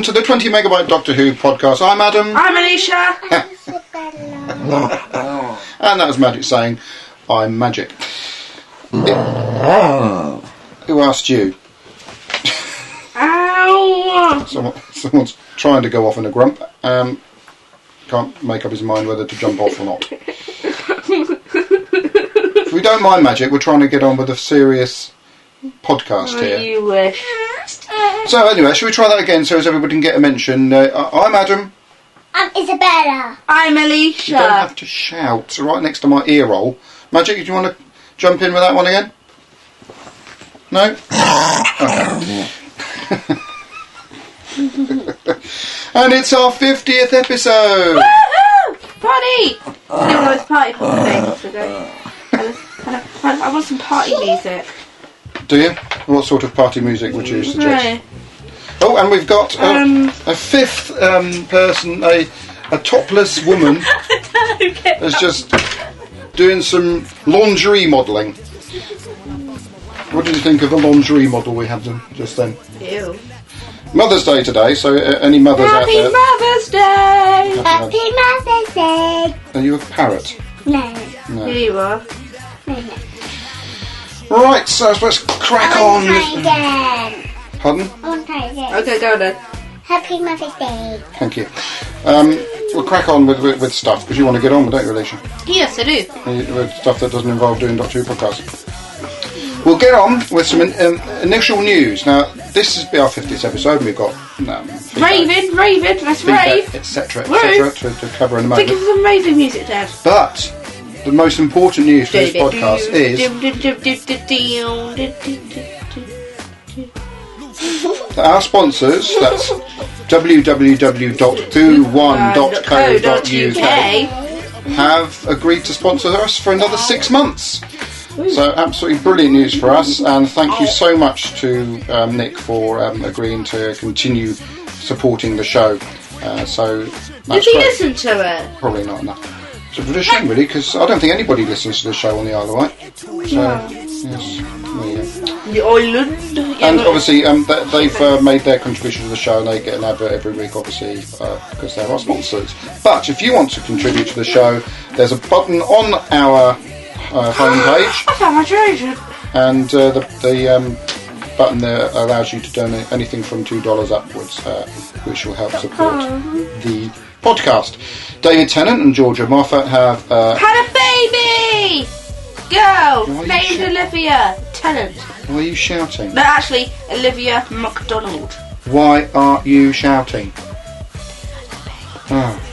to the 20 Megabyte Doctor Who podcast. I'm Adam. I'm Alicia. And that was Magic saying, I'm Magic. Who asked you? Ow! Someone's trying to go off in a grump. Can't make up his mind whether to jump off or not. If we don't mind Magic, we're trying to get on with a serious podcast here. You wish. So anyway, shall we try that again so as everybody can get a mention? I'm Adam. I'm Isabella. I'm Alicia. You don't have to shout. It's right next to my ear roll. Magic, do you want to jump in with that one again? No? Okay. And it's our 50th episode! Woohoo! Party! One of those party things to go. I want some party music. Do you? What sort of party music would you suggest? Right. Oh, and we've got a fifth person, a topless woman, that's just doing some lingerie modelling. What did you think of the lingerie model we had just then? Ew. Mother's Day today, so any mothers out Happy there... Mother's Day! Happy Mother's Day. Are you a parrot? No. No. Here you are. No. Right, so let's crack I on. want to try again. Pardon? I want to try again. Okay, go then. Happy Mother's Day. Thank you. We'll crack on with stuff, because you want to get on with it, don't you, Alicia? Yes, I do. With stuff that doesn't involve doing Doctor Who podcasts. We'll get on with some initial news. Now, this is our 50th episode, and we've got Raven, let's rave. etc., Rave. etc., to cover in a Think of moment. some raving music, Dad. But the most important news for this podcast is that our sponsors, that's www.who1.co.uk, have agreed to sponsor us for another 6 months. So absolutely brilliant news for us, and thank you so much to Nick for agreeing to continue supporting the show. So Did he listen to it? Probably not enough. It's a bit of a shame, really, because I don't think anybody listens to the show on the Isle of Wight. So yes, there you go. The island. And obviously, they've made their contribution to the show, and they get an advert every week, obviously, because they're our sponsors. But if you want to contribute to the show, there's a button on our homepage, I found my treasure. and the button there allows you to donate anything from $2 upwards, which will help support the podcast. David Tennant and Georgia Moffat have Had a baby! Girl! Why are you Named Olivia Tennant. Why are you shouting? No, actually, Olivia MacDonald. Why are you shouting? Oh.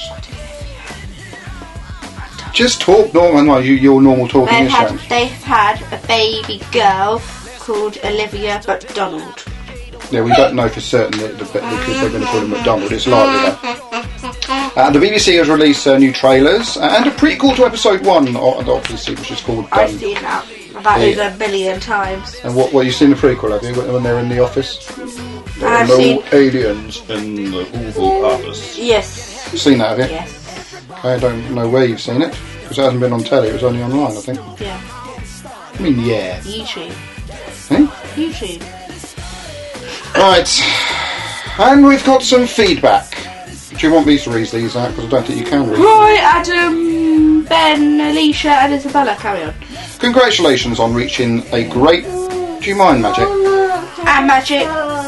Just talk normal. No, your normal talking is shouting. They've had a baby girl called Olivia MacDonald. Yeah, we don't know for certain that the kids are going to call him McDonald. It's likely though. The BBC has released new trailers and a prequel to episode 1 of the BBC, which is called. I've seen that about over a billion times. And what you seen the prequel? Have you when they're in the office? There are I've no seen- aliens in the Oval Office. Yes. You've seen that, have you? Yes. I don't know where you've seen it because it hasn't been on telly. It was only online, I think. Yeah. I mean, yeah. YouTube. Eh? YouTube. Right, and we've got some feedback. Do you want me to read these out? Because I don't think you can read them. Hi, Adam, Ben, Alicia, and Isabella. Carry on. Congratulations on reaching a great... Do you mind, Magic? And Magic.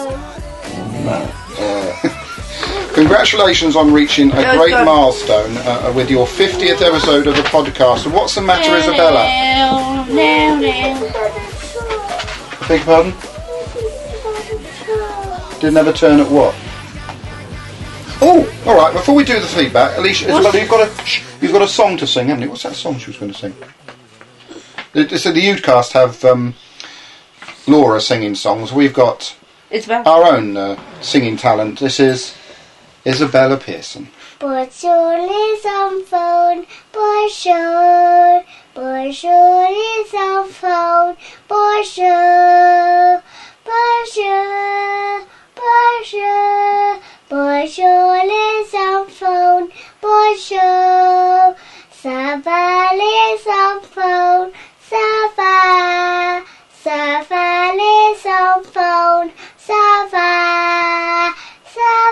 Congratulations on reaching a great milestone with your 50th episode of the podcast. What's the matter, Isabella? No. Beg your pardon? Didn't have a turn at what? Oh, all right. Before we do the feedback, Alicia, Isabella, you've got a song to sing, haven't you? What's that song she was going to sing? So the Udcast have Laura singing songs. We've got our own singing talent. This is Isabella Pearson. Bonjour les enfants, bonjour. Bonjour les enfants, bonjour. Bonjour, bonjour. Bonjour les enfants, bonjour. Ça va les enfants, ça va. Ça va les enfants, ça va. Ça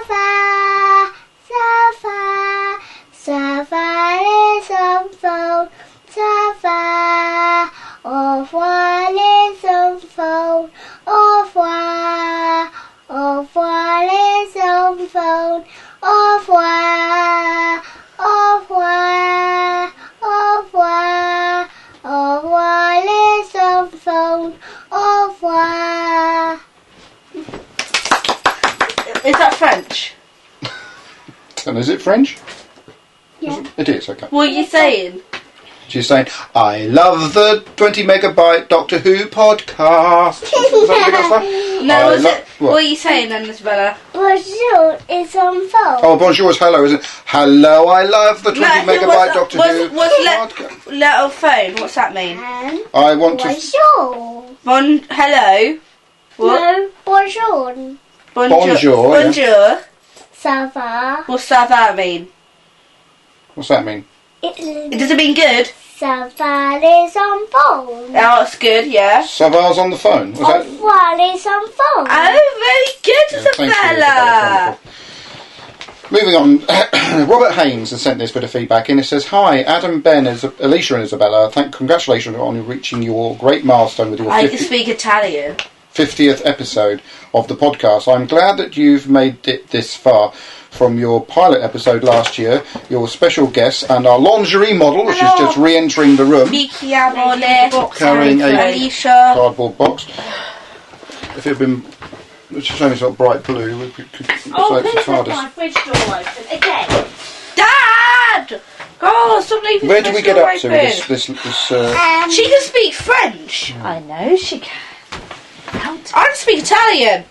Is it French? Yeah. It is, okay. What are you saying? She's saying, I love the 20 megabyte Doctor Who podcast. Is that what you got to say? No, I what are you saying then, Isabella? Bonjour is on phone. Oh, bonjour is hello, isn't it? Hello, I love the 20 megabyte Doctor Who podcast. Little phone, what's that mean? And I want to... bonjour. Hello? What? No, bonjour. Bonjour, yeah. Bonjour. Ça va? What's that mean? What's that mean? It doesn't mean good. Ça va is on phone. Oh, it's good, yeah. Savar's on the phone. Was that... What is on phone? Oh, very good, Thank you, Isabella. Moving on, Robert Haynes has sent this bit of feedback in. It says, hi, Adam, Ben, Alicia and Isabella. Congratulations on reaching your great milestone with your I can speak Italian. 50th episode of the podcast. I'm glad that you've made it this far. From your pilot episode last year, your special guest and our lingerie model, which is just re-entering the room, Mi chiamo carrying a Alicia. cardboard box. If it had been, it's a shame it's not bright blue, we could Please let my fridge door open again. Dad! Oh, stop leaving Where the do we fridge get door up to open. with this She can speak French. I know she can. I can speak Italian.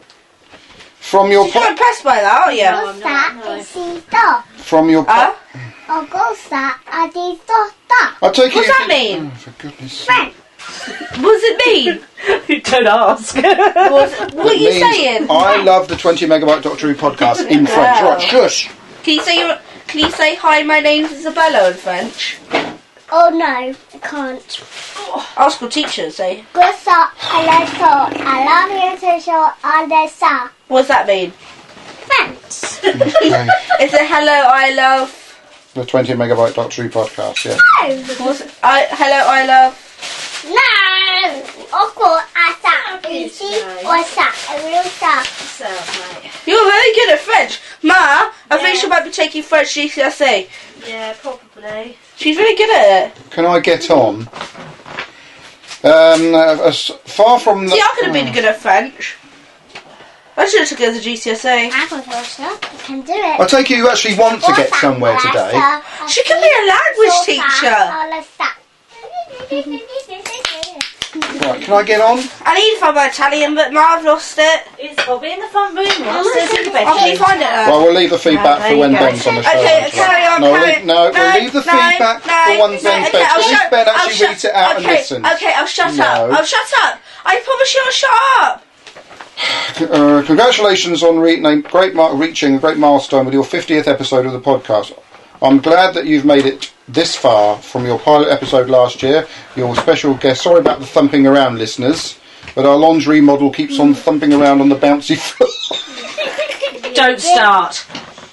from your You're impressed by that, aren't you? Cosa esito? from your Huh? O cosa adito? I take it What's that mean? Oh, for goodness sake. French. What does it mean? Don't ask. What are It you means, saying? I love the 20 megabyte Doctor Who podcast in French. Wow. Right, shush. Can you say hi, my name's Isabella in French? Oh no, I can't. Ask your teacher and say, Cosa eletto? I love you to show Odessa. what does that mean? French. Okay. Is it hello, I love... The 20 megabyte Doctor Who podcast, yeah. What's it? Hello, I love... No. Oko asa. Isi osa. Erusa. You're very good at French. Ma, I think she might be taking French GCSE. Yeah, probably. She's really good at it. Can I get on? As far from the... See, I could have been good at French. I should have took it as a GCSE. I can do it. I take it you actually want to get somewhere today. She could be a language teacher. Right, can I get on? I need to find my Italian, but Ma, I've lost it. It's probably in the front room upstairs in the How can you bedroom. find it then? Well, we'll leave the feedback there for you when go. Ben's on the show. Okay, carry on. No, carry on. we'll leave the feedback for when Ben's okay, At least Ben I'll actually reads it out and okay, listens. Okay, I'll shut No. up. I'll shut up. I promise you I'll shut up. Congratulations on reaching a great milestone with your 50th episode of the podcast. I'm glad that you've made it this far from your pilot episode last year. Your special guest, sorry about the thumping around, listeners, but our lingerie model keeps on thumping around on the bouncy floor. Don't start.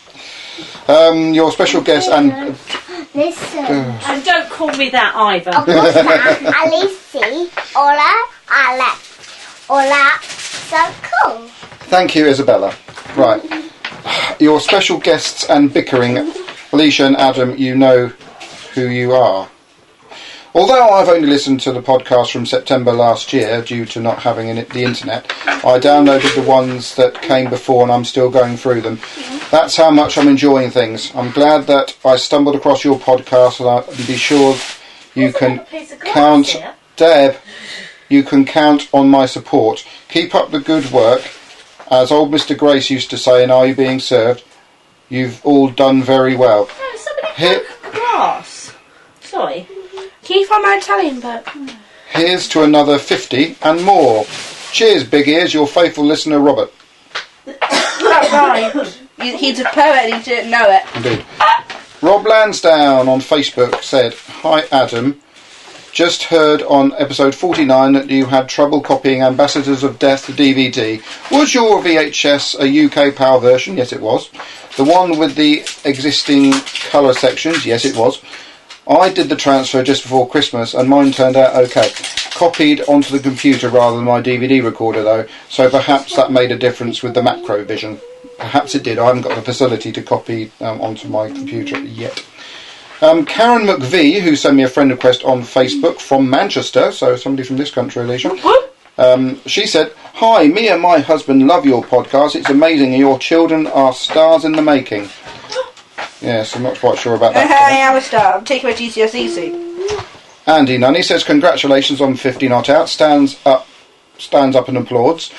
Your special guest and... Listen. And don't call me that either. Cosa Alici. Hola, Alex. Hola, so cool. Thank you, Isabella. Right. Your special guests and bickering, Alicia and Adam, you know who you are. Although I've only listened to the podcast from September last year due to not having the internet, I downloaded the ones that came before and I'm still going through them. That's how much I'm enjoying things. I'm glad that I stumbled across your podcast and I'll be sure you can count... Deb, you can count on my support. Keep up the good work. As old Mr. Grace used to say in Are You Being Served, you've all done very well. No, somebody Here- broke the glass. Sorry. Can you find my Italian book? Here's to another 50 and more. Cheers, Big Ears, your faithful listener, Robert. That's right. He's a poet and he didn't know it. Indeed. Rob Lansdowne on Facebook said, Hi, Adam. Just heard on episode 49 that you had trouble copying Ambassadors of Death to DVD. Was your VHS a UK PAL version? Yes, it was. The one with the existing colour sections? Yes, it was. I did the transfer just before Christmas and mine turned out okay. Copied onto the computer rather than my DVD recorder though, so perhaps that made a difference with the Macrovision. Perhaps it did. I haven't got the facility to copy onto my computer yet. Karen McVie, who sent me a friend request on Facebook from Manchester, so somebody from this country, Alicia. She said, Hi, me and my husband love your podcast. It's amazing and your children are stars in the making. Yes, I'm not quite sure about I that. am a star. I'm taking my GCSE soon. Andy Nunny says, congratulations on 50 not out. Stands up and applauds.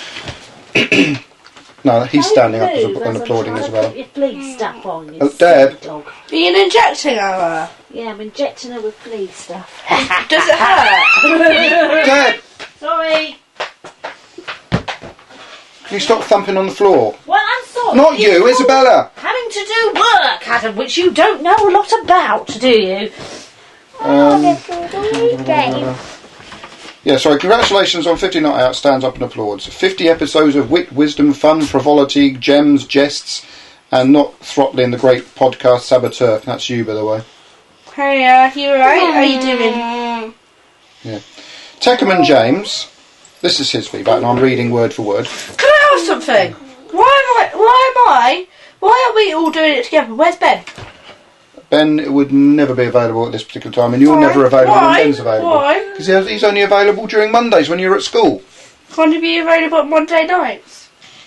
No, he's standing up and applauding as well. Put your flea stuff on, you Deb. silly dog. Are you injecting her? Yeah, I'm injecting her with flea stuff. Does it hurt? Deb, Sorry. can you stop thumping on the floor? Well, I'm sorry. Not you, Isabella. Having to do work, Adam, which you don't know a lot about, do you? Yeah, sorry, congratulations on 50 not out. Stands up and applauds. 50 episodes of wit, wisdom, fun, frivolity, gems, jests, and not throttling the great podcast saboteur. That's you, by the way. Hey, you alright? How you doing? Yeah. Teckerman James, this is his feedback, and I'm reading word for word. Can I ask something? Why are we all doing it together? Where's Ben? Ben would never be available at this particular time, and you're never available when Ben's available. Why? Because he's only available during Mondays when you're at school. Can't you be available on Monday nights?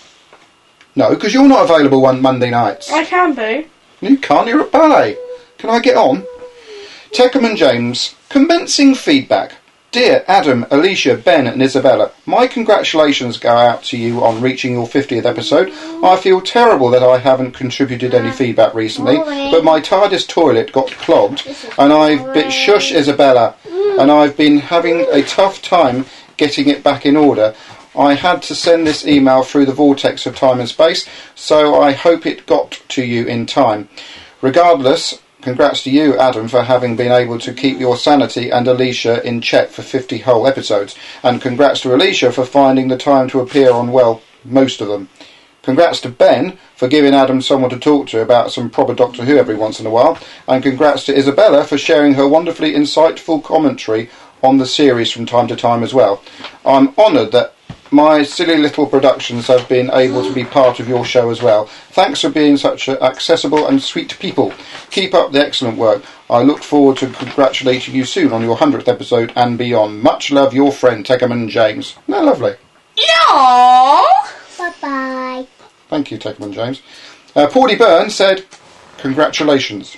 No, because you're not available on Monday nights. I can be. You can't, you're at ballet. Can I get on? Teckerman James, commencing feedback. Dear Adam, Alicia, Ben and Isabella, my congratulations go out to you on reaching your 50th episode. I feel terrible that I haven't contributed any feedback recently, but my TARDIS toilet got clogged and I've been... Shush, Isabella. And I've been having a tough time getting it back in order. I had to send this email through the vortex of time and space, so I hope it got to you in time. Regardless... Congrats to you, Adam, for having been able to keep your sanity and Alicia in check for 50 whole episodes. And congrats to Alicia for finding the time to appear on, well, most of them. Congrats to Ben for giving Adam someone to talk to about some proper Doctor Who every once in a while. And congrats to Isabella for sharing her wonderfully insightful commentary on the series from time to time as well. I'm honoured that my silly little productions have been able to be part of your show as well. Thanks for being such accessible and sweet people. Keep up the excellent work. I look forward to congratulating you soon on your 100th episode and beyond. Much love, your friend Teckerman James. No, lovely. No. Bye-bye. Thank you, Teckerman James. Paulie Byrne said, congratulations.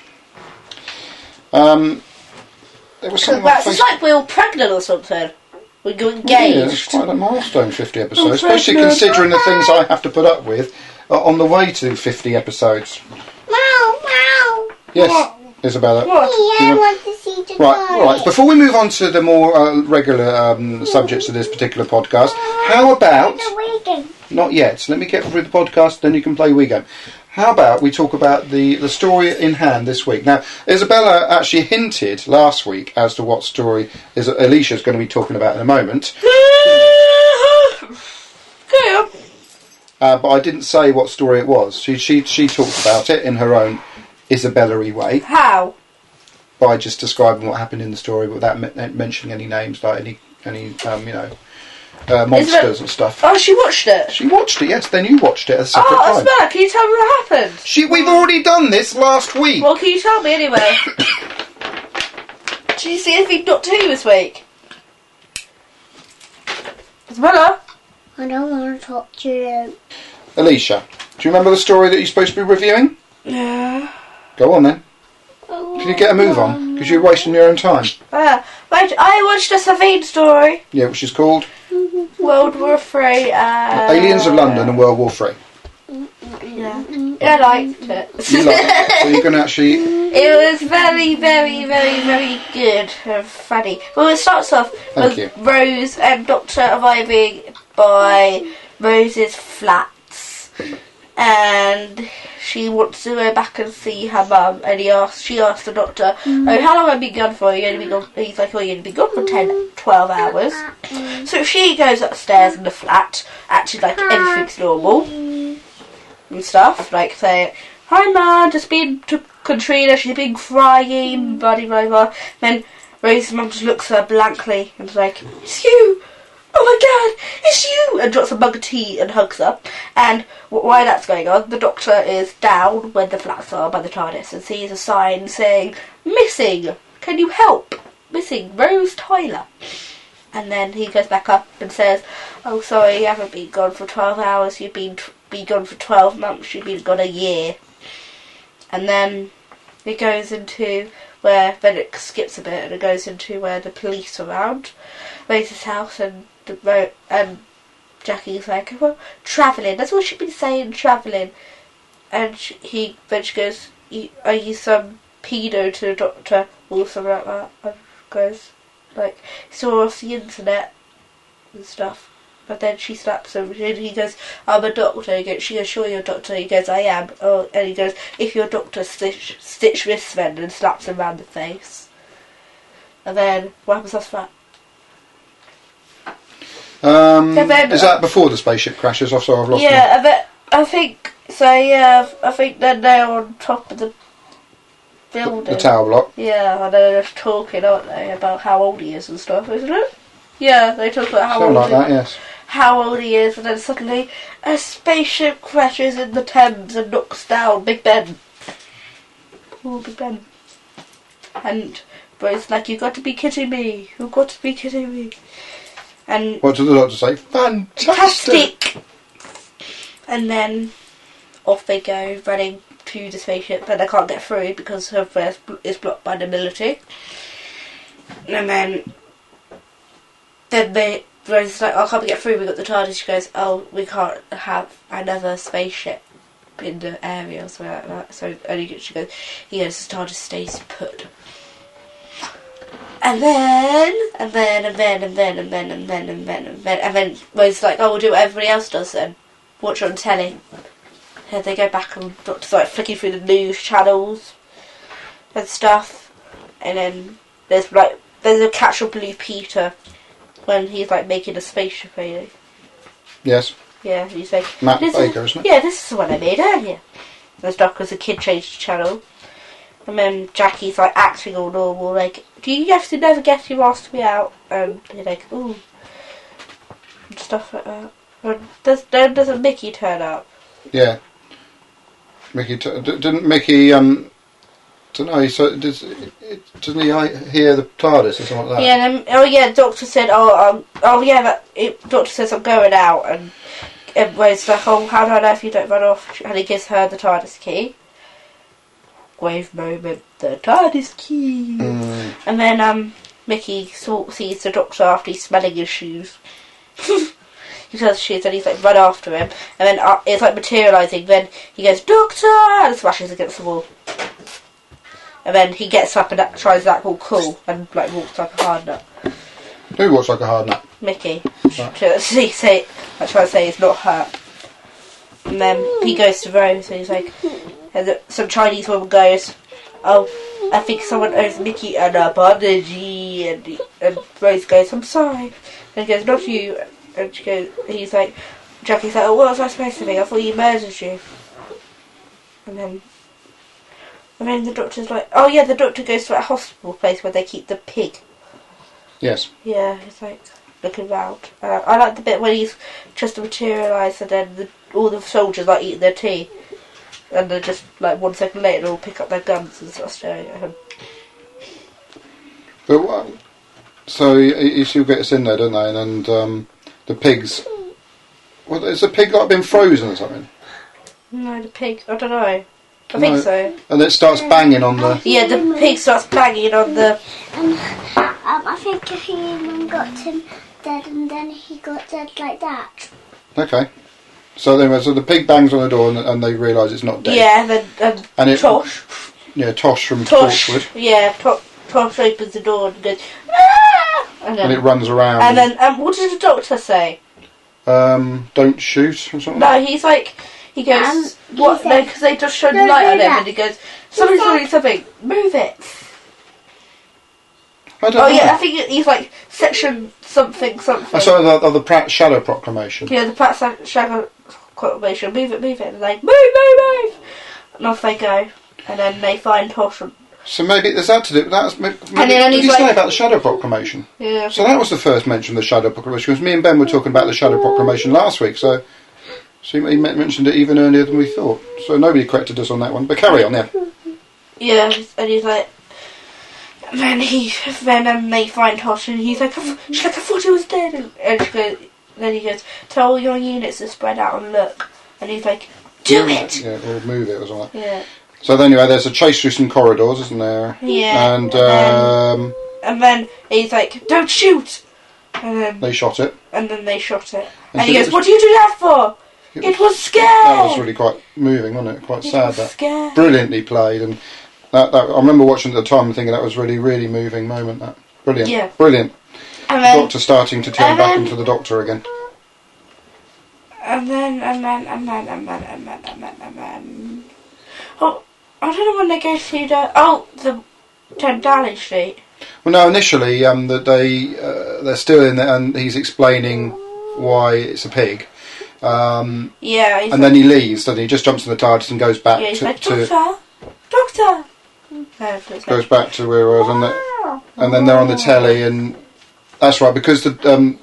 There was something Congrats. It's like we're all pregnant or something. We got engaged. Yeah, it's quite a milestone, 50 episodes, especially considering the things I have to put up with on the way to 50 episodes. Meow, meow. Yes, Isabella. What? I want to see the Right, all right. Before we move on to the more regular subjects of this particular podcast, how about... The weekend. Not yet. Let me get through the podcast, then you can play Wii Game. How about we talk about the story in hand this week? Now, Isabella actually hinted last week as to what story Alicia's going to be talking about in a moment. But I didn't say what story it was. She talked about it in her own Isabella-y way. How? By just describing what happened in the story without mentioning any names, like any monsters and stuff. Oh, she watched it. She watched it, yes. Then you watched it at a separate Oh, time. Isabella, can you tell me what happened? We've already done this last week. Well, can you tell me anyway? Did you see anything Doctor Who this week? Isabella? I don't want to talk to you. Alicia, do you remember the story that you're supposed to be reviewing? Yeah. Go on then. Can you get a move on? Because you're wasting your own time. Wait, I watched a Savine story. Yeah, which is called World War 3. Aliens of London and World War 3. Yeah. I liked it. You like it, so you can actually... It was very, very, very, very good and funny. Well, it starts off Thank with you. Rose and Doctor arriving by Rose's flats, and she wants to go back and see her mum. And she asked the Doctor, "Oh, how long have you been gone for? You're going to be gone?" He's like, "Oh, you're going to be gone for 10, 12 hours." So she goes upstairs in the flat, acting like everything's normal and stuff, like saying, "Hi, Mum, just been to Katrina, she's been crying, blah, blah, blah." Then Rose's mum just looks at her blankly and is like, "It's you! Oh my God, it's you!" and drops a mug of tea and hugs her. And while that's going on, the Doctor is down where the flats are by the TARDIS and sees a sign saying, "Missing, can you help? Missing Rose Tyler." And then he goes back up and says, "Oh, sorry, you haven't been gone for 12 hours, you've been gone for 12 months, you've been gone a year." And then it goes into where, then it skips a bit and it goes into where the police are around Rose's house, and Jackie's like, well, travelling, that's all she's been saying, travelling. And then she goes, are you some pedo to the doctor, or something like that, and goes, like, saw off the internet and stuff. But then she slaps him, and he goes, I'm a doctor. She goes, sure you're a doctor. He goes, I am. Oh, and he goes, if you're a doctor, stitch this then, and slaps him round the face. And then, what happens after that? Is that before the spaceship crashes? I've lost me. Yeah, I think so. Yeah, I think then they're on top of the building, the tower block. Yeah, and they're just talking, aren't they, about how old he is and stuff, isn't it? Yeah, they talk about how old. Something like that, yes. How old he is, and then suddenly a spaceship crashes in the Thames and knocks down Big Ben. Poor Big Ben. And Rose like, you've got to be kidding me. You've got to be kidding me. And what did the doctor say? Fantastic! And then off they go, running to the spaceship, but they can't get through because her first is blocked by the military. And then Rose is like, oh, can't we get through? We got the TARDIS. She goes, oh, we can't have another spaceship in the area or something like that. So only she goes, the TARDIS stays put. And then Rose's like, oh, we'll do what everybody else does then. Watch it on telly. And they go back and Doctor's like flicking through the news channels and stuff. And then there's a catch of Blue Peter when he's like making a spaceship, really. Yes. Yeah, he's like, Matt Baker, isn't it? Yeah, this is the one I made earlier. There's Doc as a kid changed the channel. And then Jackie's like acting all normal, like, do you have to never get him asked me out? And you're like, ooh. And stuff like that. And doesn't Mickey turn up? Yeah. Mickey, didn't Mickey, don't know, so doesn't he hear the TARDIS or something like that? Yeah, Doctor said, Doctor says I'm going out, and everybody's like, oh, how do I know if you don't run off? And he gives her the TARDIS key. Wave moment, the TARDIS key. And then Mickey sees the Doctor after he's smelling his shoes. He says shoes, and he's like run after him, and then it's like materialising. Then he goes, Doctor, and smashes against the wall. And then he gets up and tries to act all cool and like walks like a hard nut. Who walks like a hard nut? Mickey. Right. Try to say he's not hurt. And then he goes to Rose and he's like, and some Chinese woman goes, oh, I think someone owes Mickey an apology. And Rose goes, I'm sorry. And he goes, not you. And she goes, he's like, Jackie's like, oh, what was I supposed to think? I thought he murdered you. And then the Doctor's like, oh yeah, the Doctor goes to that hospital place where they keep the pig. Yes. Yeah, he's like looking round. I like the bit when he's just materialised and then all the soldiers like eating their tea. And they're just like 1 second later they'll pick up their guns and start staring at him. But what? So you still get us in there, don't they? And the pigs. What is the pig like been frozen or something? No, the pig. I don't know. I think so. And it starts banging on the. Yeah, the pig starts banging on the. I think he even got him dead, and then he got dead like that. Okay. So the pig bangs on the door, and they realise it's not dead. Yeah, and it, Tosh. Yeah, Tosh from Torchwood. Yeah, Tosh opens the door and goes, ah! And it runs around. And then, what did the Doctor say? Don't shoot or something. No, he's like, he goes, what? No, because they just showed the light on him, and he goes, somebody's doing something, move it. I don't know. Yeah, I think he's like section something. I saw the Pratt Shadow Proclamation. Yeah, the Pratt Shadow Proclamation. Move it. And they're like, move. And off they go. And then they find Tosh. So maybe there's that to do. Maybe, and then what did you say about the Shadow Proclamation? Yeah. So that was the first mention of the Shadow Proclamation. Because me and Ben were talking about the Shadow Proclamation last week. So he mentioned it even earlier than we thought. So nobody corrected us on that one. But carry on, yeah. Yeah, and he's like. And then they find Tosh and he's like, she's like, I thought he was dead. And she goes, then he goes, tell all your units to spread out and look. And he's like, do it! Yeah, or move it or something. Yeah. So anyway, there's a chase through some corridors, isn't there? Yeah. And then he's like, "Don't shoot!" And then they shot it. And then they shot it. And And he so goes, "What do you do that for?" It was scared. That was really quite moving, wasn't it? Quite sad. was That scared. brilliantly played, and that I remember watching it at the time and thinking that was really, really moving moment. That brilliant, Yeah. brilliant. And The then, Doctor starting to turn back into the Doctor again. and then. Oh, I don't know when they go to the 10 Downing Street. Well, no, initially that they're still in there, and he's explaining why it's a pig. Yeah. And then he leaves, doesn't he? He just jumps in the TARDIS and goes back he's to like, Doctor. goes back to where he was, and then they're on the telly, and that's right, because the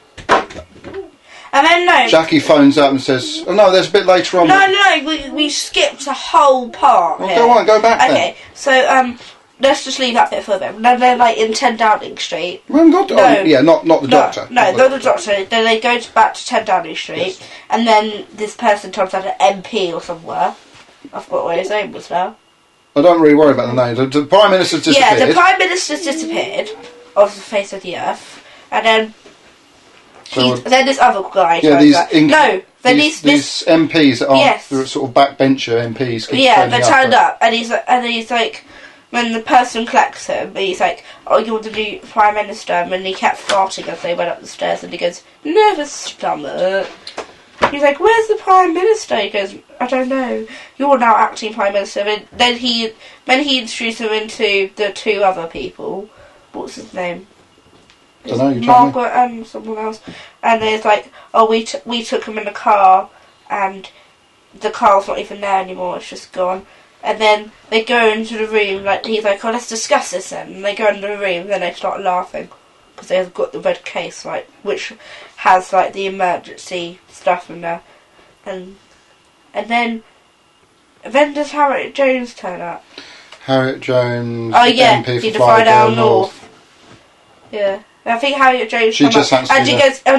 And then no. Jackie phones up and says, "Oh no, there's a bit later on." No, we skipped a whole part. Well, here. go on, go back then. Okay, so let's just leave that bit for a bit. Then they're like in 10 Downing Street. Well, not the Doctor. No, not the Doctor. Then they go back to 10 Downing Street, Yes. and then this person turns out an MP or somewhere. I forgot what his name was now. I don't really worry about the name. The Prime Minister's disappeared. Yeah, the Prime Minister's disappeared off the face of the earth, and then then this other guy. Yeah, turns out. These MPs that aren't Yes. the sort of backbencher MPs. Keep Yeah, they turning turned up, and he's like, when the person collects him, he's like, "Oh, you're the new Prime Minister," and then he kept farting as they went up the stairs, and he goes, "Nervous stomach." He's like, "Where's the Prime Minister?" He goes, "I don't know. You're now acting Prime Minister." And then he introduced him into the two other people. What's his name? Don't know, you tell me. Margaret and someone else. And it's like, "Oh, we took him in the car, and the car's not even there anymore. It's just gone." And then they go into the room, like, he's like, "Oh, let's discuss this then." And they go into the room, and then they start laughing. Because they've got the red case, like, which has, like, the emergency stuff in there. And then does Harriet Jones turn up? Harriet Jones, Oh, yeah, MP she's for the Fly Flydale Down North. Yeah. I think Harriet Jones She come just up, happens to and be she there. goes,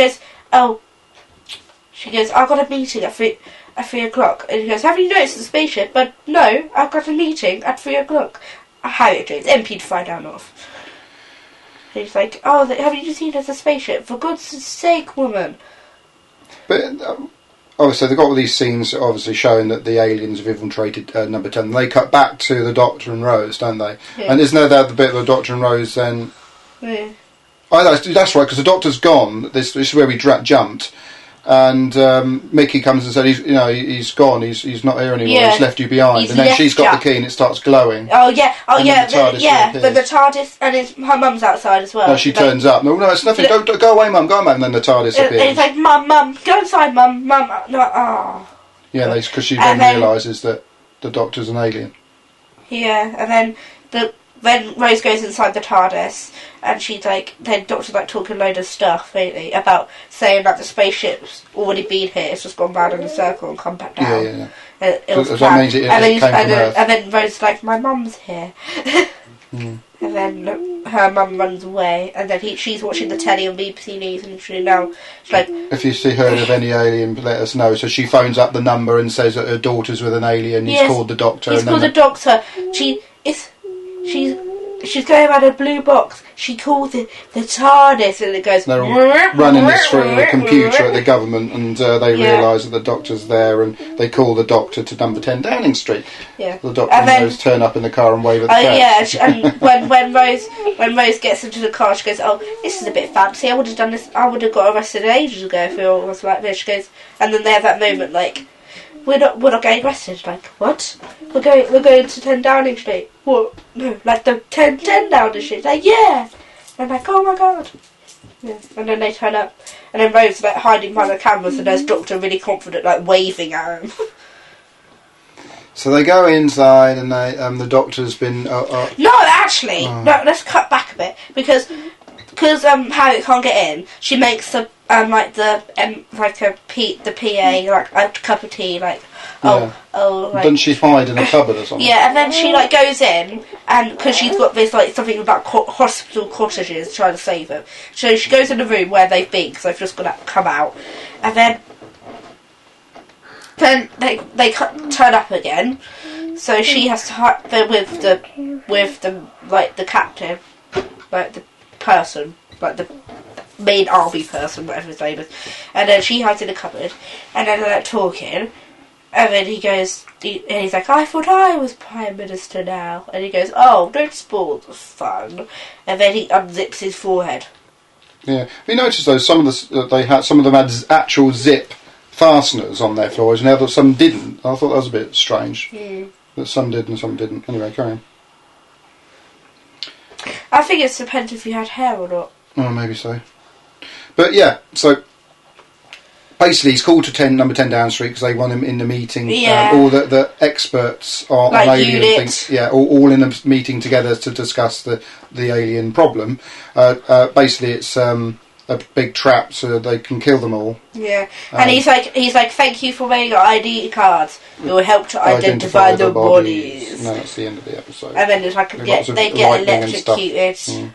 "I've got a meeting at 3 o'clock." And he goes, "Have you noticed the spaceship?" "But no, I've got a meeting at 3 o'clock. Harriet Jones, MP to Fly Down North. And he's like, "Oh, have you seen there's a spaceship? For God's sake, woman." But obviously they've got all these scenes obviously showing that the aliens have infiltrated number 10. They cut back to the Doctor and Rose, don't they? Yeah. And isn't there the bit of the Doctor and Rose then... Yeah. Oh, that's right, because the Doctor's gone. This is where we jumped. And Mickey comes and said, he's gone, he's not here anymore, Yeah. he's left you behind. He's And then left she's got Jack. the key and it starts glowing. Oh yeah, And then the TARDIS but the reappears. TARDIS and her mum's outside as well. No, she Like, turns up. No, it's nothing. Go away, Mum. Go away, Mum. And then the TARDIS And appears. it's like, Mum, go inside, Mum. No, oh. Yeah, because she And then then- realises that the Doctor's an alien. Yeah, and then Rose goes inside the TARDIS, and she's like, then Doctor's like talking a load of stuff, really, about saying that the spaceship's already been here, it's just gone round in a circle and come back down. Yeah. It was So that planned. means it and came from Earth. then Rose's like, "My mum's here." And then her mum runs away, and then she's watching the telly on BBC News, and she's like, If you see heard of any alien, let us know. So she phones up the number and says that her daughter's with an alien. He's Yes, called the Doctor. he's and called the then Doctor. She's going around a blue box. She calls it the TARDIS, and it goes. they're all running this through the computer at the government, and they Yeah. realise that the Doctor's there, and they call the Doctor to number 10 Downing Street. Yeah. The Doctor And and then- Rose turn up in the car and wave at the Oh cats. yeah, and when Rose gets into the car, she goes, "Oh, this is a bit fancy. I would have done this. I would have got arrested ages ago if it was like this." She goes, and then they have that moment like, "We're not getting arrested." Like, what? We're going to 10 Downing Street. What? No, like the 10 Downing Street. Like, yeah. And I'm like, oh my god. Yeah. And then they turn up, and then Rose like hiding behind the cameras, and there's Doctor really confident, like waving at him. So they go inside, and the Doctor's been... No, actually, no. Let's cut back a bit because Harriet can't get in. She makes the PA like a cup of tea, like Yeah. like, Doesn't she hide in a cupboard or something? yeah, and then she like goes in, and because she's got this like something about hospital cottages trying to save them, so she goes in the room where they've been because they've just got to come out, and then they turn up again. So she has to hide with the like the captain, like the person, like the main army person, whatever his name is. And then she hides in the cupboard, and then they're like talking, and then he goes, and he's like, I thought I was Prime Minister now. And he goes, oh, don't spoil the fun. And then he unzips his forehead. Yeah. Have you noticed though, some of them had actual zip fasteners on their floors, and now some didn't. I thought that was a bit strange. That some did and some didn't. Anyway, carry on. I think it depends if you had hair or not. Oh, maybe so. But yeah, so basically he's called to number 10 Down Street because they want him in the meeting. Yeah. All the experts are like on alien unit. things. Yeah, all in a meeting together to discuss the alien problem. Basically, it's a big trap so they can kill them all. Yeah, and he's like, thank you for wearing our ID cards. It will help to identify the bodies. No, that's the end of the episode. And then it's like they get electrocuted.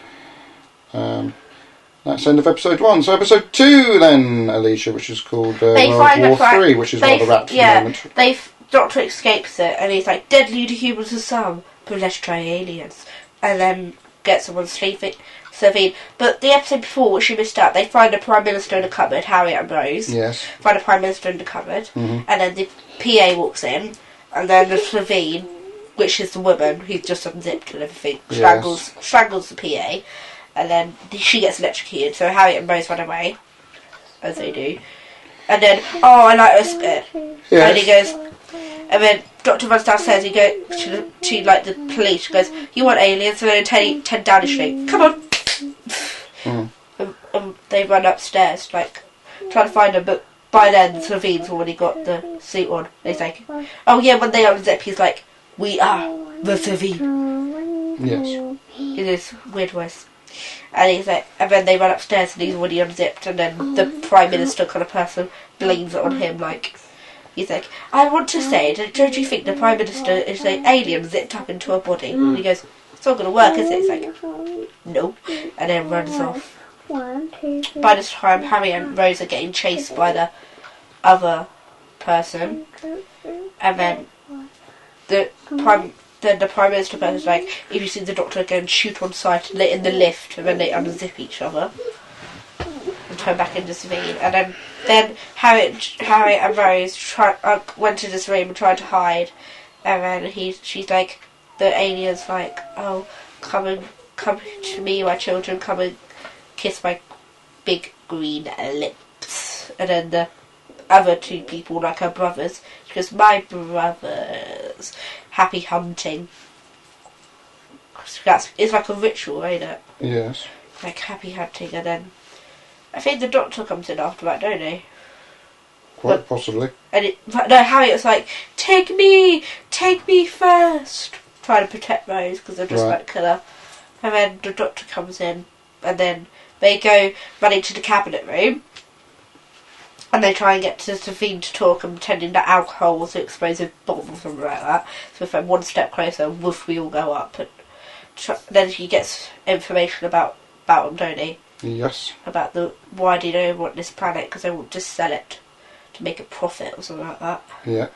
That's the end of episode 1. So episode 2 then, Alicia, which is called World War 3, which is rather wrapped at the moment. Doctor escapes it, and he's like, deadly to humans are some, but let's try aliens. And then get someone sleeping. But the episode before, which you missed out, they find a Prime Minister in a cupboard, Harriet and Rose. Yes. Find a Prime Minister in the cupboard, and then the PA walks in, and then the Slovene, which is the woman who's just unzipped and everything, strangles the PA. And then she gets electrocuted, so Harriet and Rose run away, as they do. And then, I like her spit. Yes. And he goes, and then Doctor runs downstairs, he goes to like the police, she goes, you want aliens? So then 10 Downing Street, come on! And they run upstairs, like, trying to find them, but by then the Slovene's already got the suit on. He's like, oh yeah, when they unzip, he's like, we are the Slovene. Yes. In this weird voice. And he's like, and then they run upstairs and he's already unzipped, and then the Prime Minister kind of person blames it on him, like, he's like, I want to say, don't you think the Prime Minister is an alien zipped up into a body? And he goes, it's not going to work, is it? He's like, no. And then runs off. By this time, Harry and Rose are getting chased by the other person, and then the Prime Minister person is like, if you see the Doctor again, shoot on sight in the lift, and then they unzip each other and turn back into Savine. And then Harriet and Rose went to this room and tried to hide, and then she's like, the alien's like, oh, come to me, my children, come and kiss my big green lips. And then the other two people, like her brothers, she goes, my brothers, happy hunting. It's like a ritual, ain't it? Yes. Like happy hunting, and then I think the Doctor comes in after that, don't he? Quite possibly. And Harriet's like, take me first, trying to protect Rose because they're just like kill her. And then the Doctor comes in, and then they go running to the cabinet room, and they try and get to Savine to talk and pretending that alcohol was an explosive bomb or something like that. So if they're one step closer, woof, we all go up. And then he gets information about them, don't he? Yes. About why do they want this planet, because they want to sell it to make a profit or something like that. Yeah.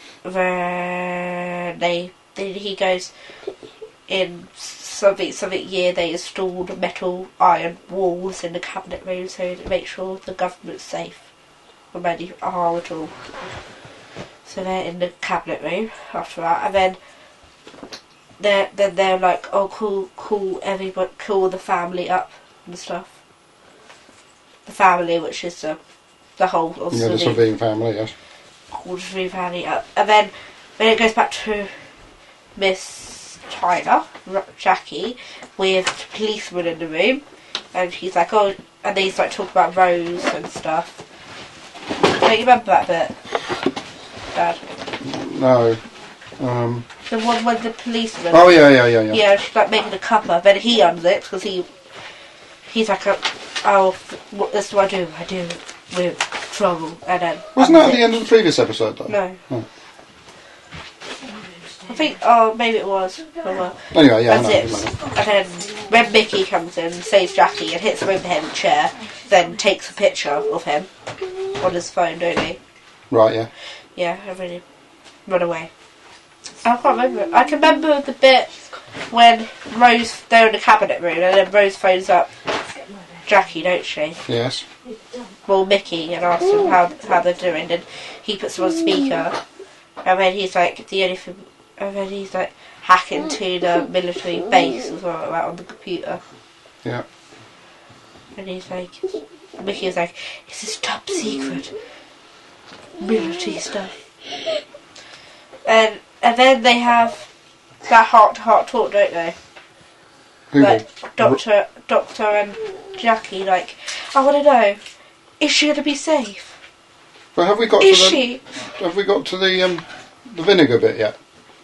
Then he goes in something year they installed metal iron walls in the cabinet room so to make sure the government's safe from any harm at all. So they're in the cabinet room after that, and then they're like, oh, call everyone, call the family up and stuff. The family, which is the whole of the Savine family, yes. Call the Savine family up, and then it goes back to Miss China, Jackie, with the policeman in the room, and she's like, oh, and they start talking about Rose and stuff. Don't you remember that bit, Dad? No. The one with the policeman. Oh yeah. Yeah, she's like making a cuppa, then he unzips because he's like, oh, this is what I do with trouble, and then wasn't that at the end of the previous episode though? No. Oh. I think, maybe it was. Anyway, yeah. Unzips, and then when Mickey comes in, saves Jackie and hits him over the head with a chair, then takes a picture of him on his phone, don't he? Right, yeah. Yeah, and really run away. I can't remember. I can remember the bit when they're in the cabinet room and then Rose phones up Jackie, don't she? Yes. Well, Mickey, and asks him how they're doing, and he puts them on speaker, and then he's like, and then he's like hacking to the military base as well, like on the computer. Yeah. And he's like, Mickey was like, this is top secret military stuff. And then they have that heart-to-heart talk, don't they? Who Like will? Doctor and Jackie, like, I want to know, is she going to be safe? But have we got Is to the she? have we got to the vinegar bit yet?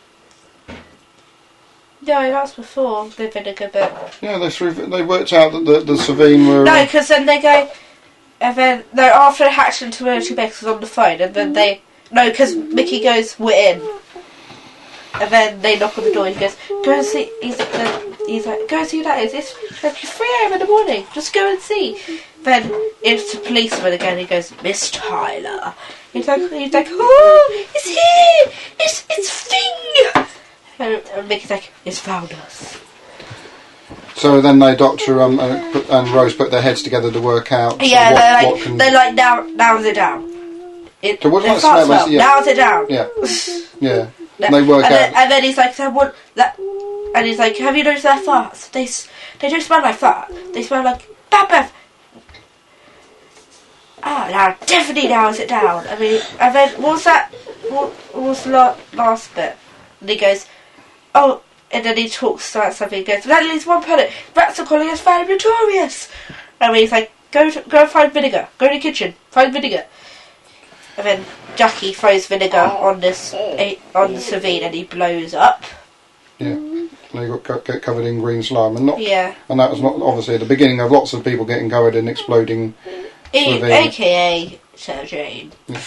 No, that's before the vinegar bit. Yeah, they worked out that the Savine were. No, because then they go, and then no, after they hatched into military base was on the phone, and then because Mickey goes, we're in, and then they knock on the door. And he goes, go and see. He's like, go and see who that is. It's like 3 a.m. in the morning. Just go and see. Then it's the policeman again. He goes, Miss Tyler. He's like, oh, it's here. It's Sting. And Mickey's like, it's found us. So then Doctor and Rose put their heads together to work out. Yeah, what can... they're like, narrows it down. So what does that smell? Yeah. Narrows it down. Yeah, yeah. And they work out. And then he's like, so what? And he's like, have you noticed their farts? They don't smell like fart. They smell like bad breath. Now definitely narrows it down. I mean, and then what's that? What was the last bit? And he goes, oh, and then he talks about something. He goes, that leaves one planet. Rats are calling us very notorious. And he's like, go and find vinegar. Go to the kitchen, find vinegar. And then Jackie throws vinegar on the Savine and he blows up. Yeah, they get covered in green slime and not. Yeah. And that was not obviously the beginning of lots of people getting covered in exploding. AKA Sarah Jane. Yeah.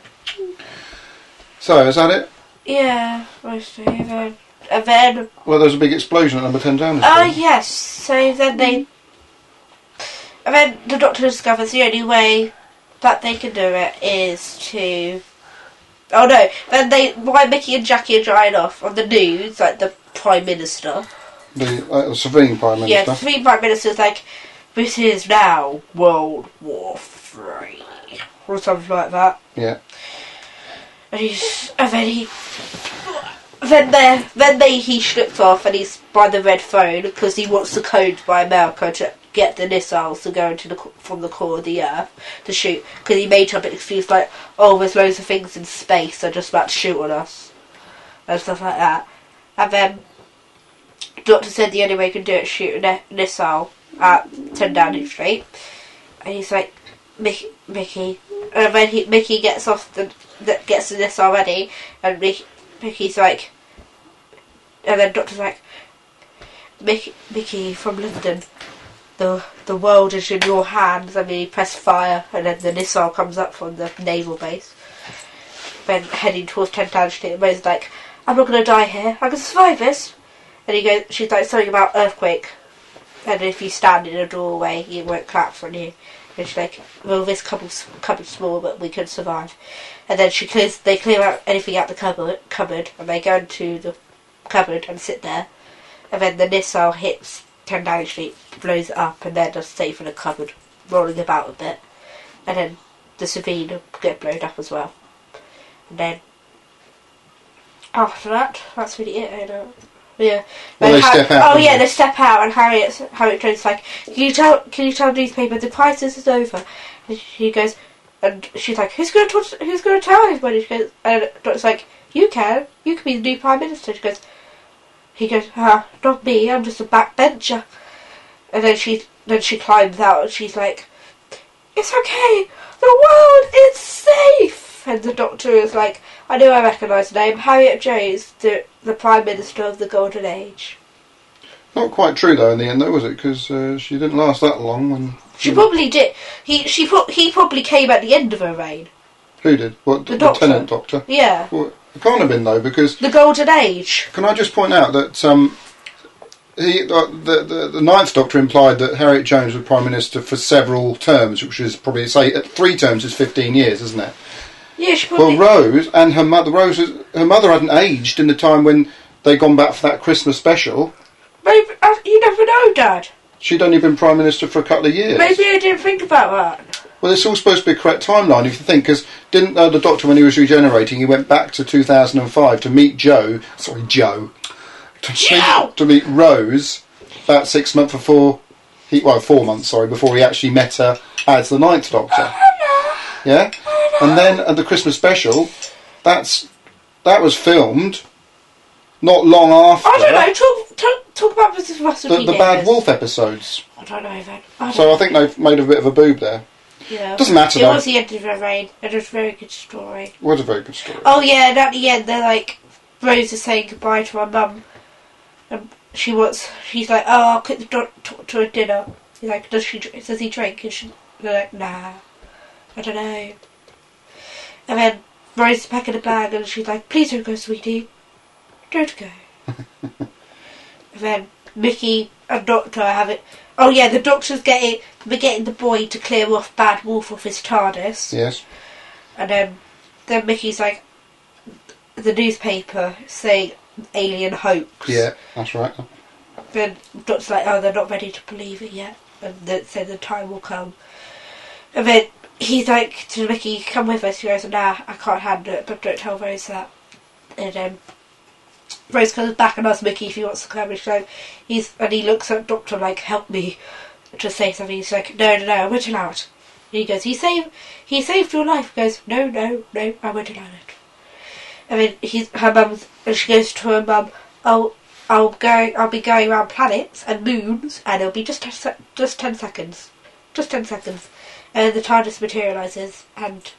So is that it? Yeah, mostly. And then. Well, there's a big explosion at number 10 Downing Oh Street. yes. So then they. And then the Doctor discovers the only way that they can do it is to. Oh no! Then while Mickey and Jackie are drying off on the news, like the Prime Minister. The Savine Prime Minister. Yeah, the Savine Prime Minister's like, this is now World War III or something like that. Yeah. And he slips off and he's by the red phone because he wants the code by America to get the missiles to go from the core of the Earth to shoot, because he made up an excuse like, oh, there's loads of things in space they're just about to shoot on us and stuff like that. And then the Doctor said the only way he can do it is shoot a missile at 10 Downing Street. And he's like, Mickey. And then Mickey gets off gets the missile ready, and Mickey's like, and then Doctor's like, Mickey from London, the world is in your hands. And he press fire, and then the missile comes up from the naval base. Then heading towards 10 Downing Street, and Rose is like, I'm not going to die here. I can survive this. And she's like something about earthquake, and if you stand in a doorway, it won't collapse on you. And she's like, well, this cupboard's small, but we can survive. And then they clear out anything out the cupboard, and they go into the cupboard and sit there. And then the missile hits 10 Downing Street, blows it up, and they're just safe in a cupboard, rolling about a bit. And then the Savine get blown up as well. And then after that, that's really it. I know. Yeah. Well, they step out. Oh yeah, they step out, and Harriet Jones like, can you tell the newspaper the crisis is over? And she goes, and she's like, who's going to tell everybody? She goes, and Doctor's like, you can be the new Prime Minister. He goes, not me, I'm just a backbencher. And then she climbs out, and she's like, it's okay, the world is safe. And the Doctor is like, I knew I recognised the name, Harriet Jones, the Prime Minister of the Golden Age. Not quite true though in the end though, was it? Because she didn't last that long. When she probably did. He probably came at the end of her reign. Who did? What? The Doctor. Lieutenant Doctor? Yeah. Well, it can't have been though, because the Golden Age. Can I just point out that the Ninth Doctor implied that Harriet Jones was Prime Minister for several terms, which is probably, say, 3 terms is 15 years, isn't it? Yeah, she Well, probably... Rose and her mother. Her mother hadn't aged in the time when they gone back for that Christmas special. Maybe, you never know, Dad. She'd only been Prime Minister for a couple of years. Maybe I didn't think about that. Well, it's all supposed to be a correct timeline, if you think, because didn't the Doctor, when he was regenerating, he went back to 2005 to meet Joe. To meet Rose about 6 months before 4 months, before he actually met her as the Ninth Doctor. Yeah, and then at the Christmas special, that was filmed not long after. I don't know. Talk about Mrs. Russell. The Bad Wolf episodes. I don't know then. I think they've made a bit of a boob there. Yeah. Doesn't matter though. It was the end of her reign. It was a very good story. It was a very good story. Oh yeah, and at the end they're like, Rose is saying goodbye to her mum. And she's like, oh, I'll cook the doctor a dinner. He's like, does he drink? And they're like, nah, I don't know. And then Rose is packing a bag and she's like, please don't go, sweetie. Don't go. And then Mickey and Doctor have it. Oh yeah, the Doctor's getting the boy to clear off Bad Wolf off his TARDIS. Yes. And then Mickey's like, the newspaper saying alien hoax. Yeah, that's right. Then Doctor's like, oh, they're not ready to believe it yet. And then so the time will come. And then he's like to Mickey, come with us. He goes, nah, I can't handle it, but don't tell Rose that. And then Rose comes back and asks Mickey if he wants to come. And he looks at Doctor like, help me to say something. He's like, no, I won't allow it. And he goes, he saved your life. He goes, no, I won't allow it. And then she goes to her mum, oh, I'll be going around planets and moons, and it'll be just 10 seconds. Just 10 seconds. And the TARDIS materialises and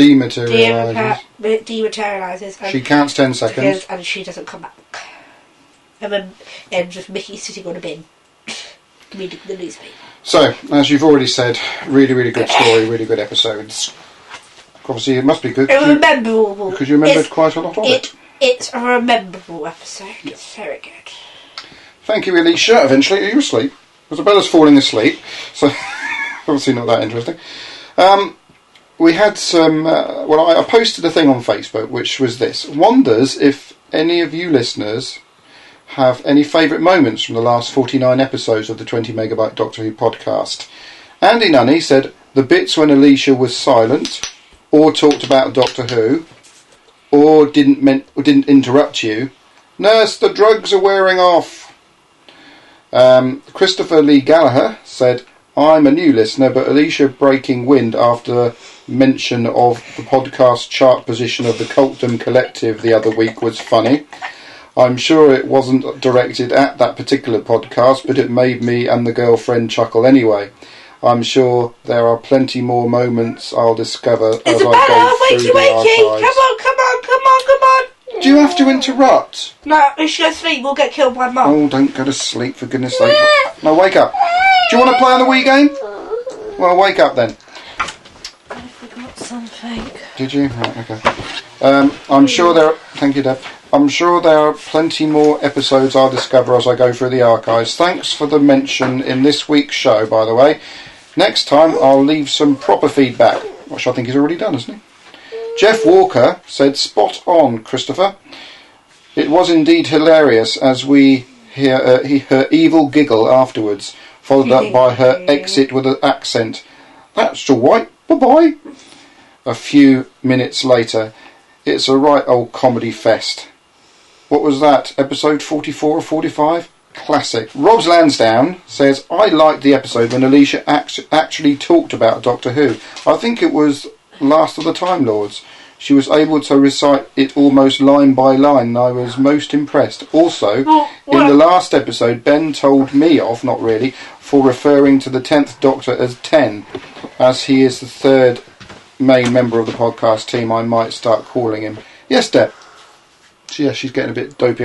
dematerialises. She counts 10 seconds. And she doesn't come back. And then just Mickey sitting on a bin, reading the newspaper. So, as you've already said, really, really good story, really good episodes. Obviously, it must be good. Rememberable. Because you remembered quite a lot of it. It's a rememberable episode. Yeah. It's very good. Thank you, Alicia. Eventually, are you asleep? Isabella's falling asleep, so obviously not that interesting. We had some... I posted a thing on Facebook, which was this. Wonders if any of you listeners have any favourite moments from the last 49 episodes of the 20 Megabyte Doctor Who podcast. Andy Nunny said, the bits when Alicia was silent, or talked about Doctor Who, or didn't interrupt you. Nurse, the drugs are wearing off. Christopher Lee Gallagher said, I'm a new listener, but Alicia breaking wind after mention of the podcast chart position of the Cultdom Collective the other week was funny. I'm sure it wasn't directed at that particular podcast, but it made me and the girlfriend chuckle anyway. I'm sure there are plenty more moments I'll discover as I go through the archives. Come on. Do you have to interrupt? No, if she goes to sleep, we'll get killed by Mum. Oh, don't go to sleep, for goodness sake. No, wake up. Do you want to play on the Wii game? Well, wake up then. I forgot something. Did you? Right, okay. I'm sure there are... Thank you, Deb. I'm sure there are plenty more episodes I'll discover as I go through the archives. Thanks for the mention in this week's show, by the way. Next time, I'll leave some proper feedback, which I think he's already done, hasn't he? Jeff Walker said, spot on, Christopher. It was indeed hilarious as we hear her evil giggle afterwards, followed up by her exit with an accent. That's all right, bye-bye. A few minutes later, it's a right old comedy fest. What was that, episode 44 or 45? Classic. Robs Lansdowne says, I liked the episode when Alicia actually talked about Doctor Who. I think it was Last of the Time Lords. She was able to recite it almost line by line, and I was most impressed. Also, in the last episode, Ben told me off, not really, for referring to the 10th Doctor as 10. As he is the third main member of the podcast team, I might start calling him. Yes, Deb. Yeah, she's getting a bit dopey.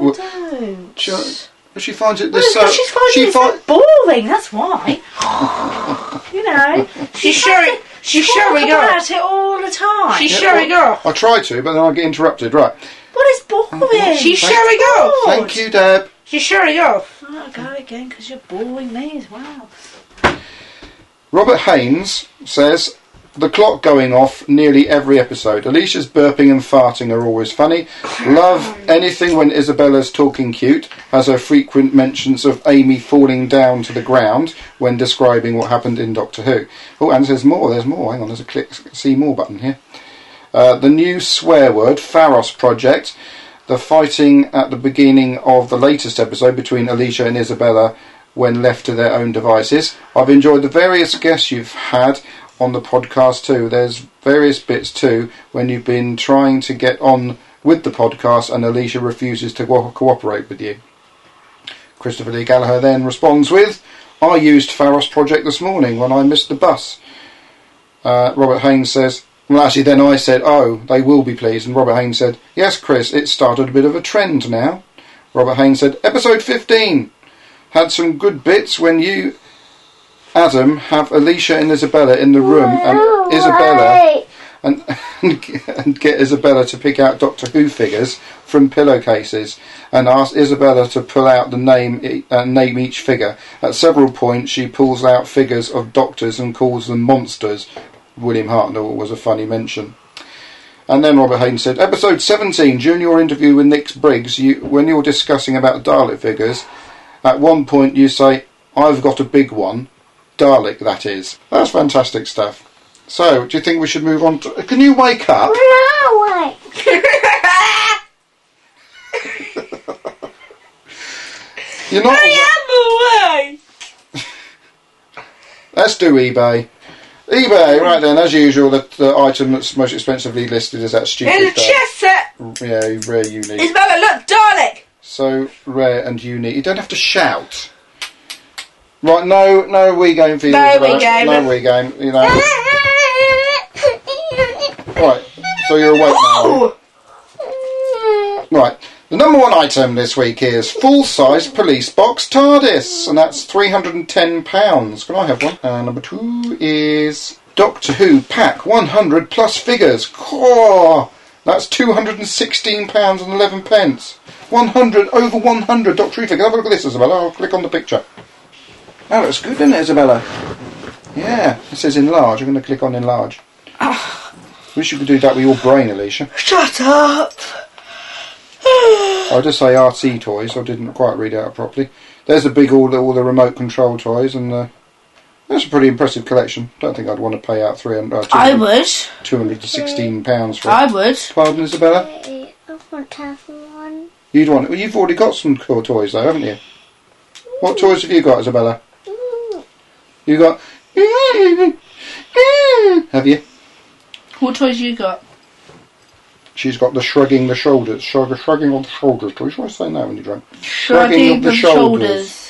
She finds it this. She finds it boring. That's why. You know, she's showing about it all the time. She's showing off. I try to, but then I get interrupted. Right. But it's boring. She's showing off. Thank you, Deb. She's showing off. I'll go again because you're boring me as well. Robert Haynes says, the clock going off nearly every episode. Alicia's burping and farting are always funny. Love anything when Isabella's talking cute. Has her frequent mentions of Amy falling down to the ground when describing what happened in Doctor Who. Oh, and there's more. Hang on, there's a click see more button here. The new swear word, Pharos Project. The fighting at the beginning of the latest episode between Alicia and Isabella when left to their own devices. I've enjoyed the various guests you've had on the podcast too. There's various bits too when you've been trying to get on with the podcast and Alicia refuses to cooperate with you. Christopher Lee Gallagher then responds with, I used Pharos Project this morning when I missed the bus. Robert Haynes says, well, actually then I said, oh, they will be pleased, and Robert Haynes said, yes Chris, it's started a bit of a trend now. Robert Haynes said, episode 15 had some good bits when you, Adam, have Alicia and Isabella in the room and Isabella and get Isabella to pick out Doctor Who figures from pillowcases and ask Isabella to pull out the name each figure. At several points she pulls out figures of doctors and calls them monsters. William Hartnell was a funny mention. And then Robert Haynes said, episode 17, during your interview with Nick Briggs, when you're discussing about Dalek figures, at one point you say, I've got a big one. Dalek, that is. That's fantastic stuff. So, do you think we should move on to... Can you wake up? No, wait. You're not... I am away! Let's do eBay. eBay, right then, as usual, the item that's most expensively listed is that stupid... It's a chess set! Yeah, rare, unique. Isabella, look, Dalek! So rare and unique. You don't have to shout. Right, no we game for you. No we game. No we game, you know. Right, so you're awake now. Right, the number one item this week is full-size police box TARDIS, and that's £310. Can I have one? Number two is Doctor Who pack 100 plus figures. Oh, that's £216 and 11 pence. 100 over 100 Doctor Who figures. Have a look at this, Isabella. I'll click on the picture. That looks good, doesn't it, Isabella? Yeah, it says enlarge. I'm going to click on enlarge. Wish you could do that with your brain, Alicia. Shut up! I'll just say RC toys. I didn't quite read it out properly. There's a big all the remote control toys, and that's a pretty impressive collection. Don't think I'd want to pay out I would. £216 for it. I would. Pardon, Isabella? I want to have one. You'd want it. Well, you've already got some cool toys though, haven't you? What toys have you got, Isabella? You got... Have you? What toys you got? She's got the shrugging the shoulders. Shrugging of the shoulders. Do you want to say that when you're drunk? Shrugging of the shoulders.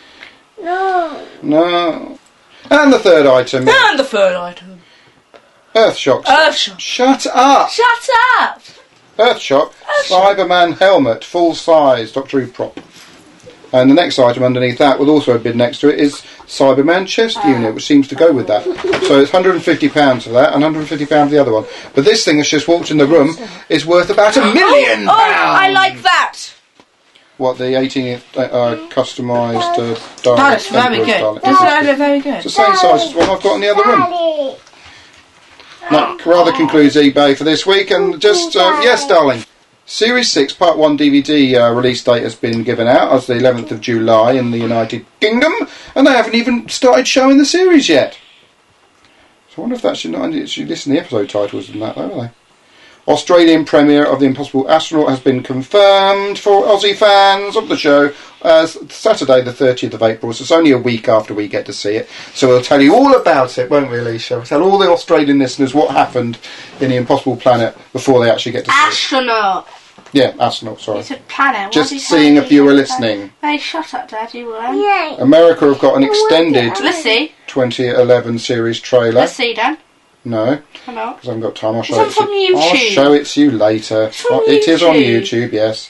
No. And the third item. And the third item. Earthshock. Earthshock. Shut up. Shut up. Earthshock. Cyberman helmet. Full size. Doctor Who prop. And the next item underneath that, with also a bid next to it, is Cyberman chest unit, which seems to go with that. So it's £150 for that, and £150 for the other one. But this thing that's just walked in the room is worth about £1 million. Oh, I like that. What, the 18th customised Dalek? That is very good. Dalek. That is very good. It's the same size as one I've got in the other room. That rather concludes eBay for this week, and just, yes, darling. Series 6 Part 1 DVD release date has been given out as the 11th of July in the United Kingdom, and they haven't even started showing the series yet. So I wonder if that should not actually listen to the episode titles and that, though, are they? Australian premiere of The Impossible Astronaut has been confirmed for Aussie fans of the show as Saturday the 30th of April, so it's only a week after we get to see it. So we'll tell you all about it, won't we, Alicia? We'll tell all the Australian listeners what happened in The Impossible Planet before they actually get to see it. Astronaut. Yeah, astronaut, sorry. It's a planet. Just seeing if you were listening. Hey, shut up, Dad, you were. Yay. America have got an extended Let's see. 2011 series trailer. Let's see, Dan. No, Come on. because I haven't got time. I'll show It's it on to you. I'll YouTube. show it to you later. on It is on YouTube. YouTube, yes.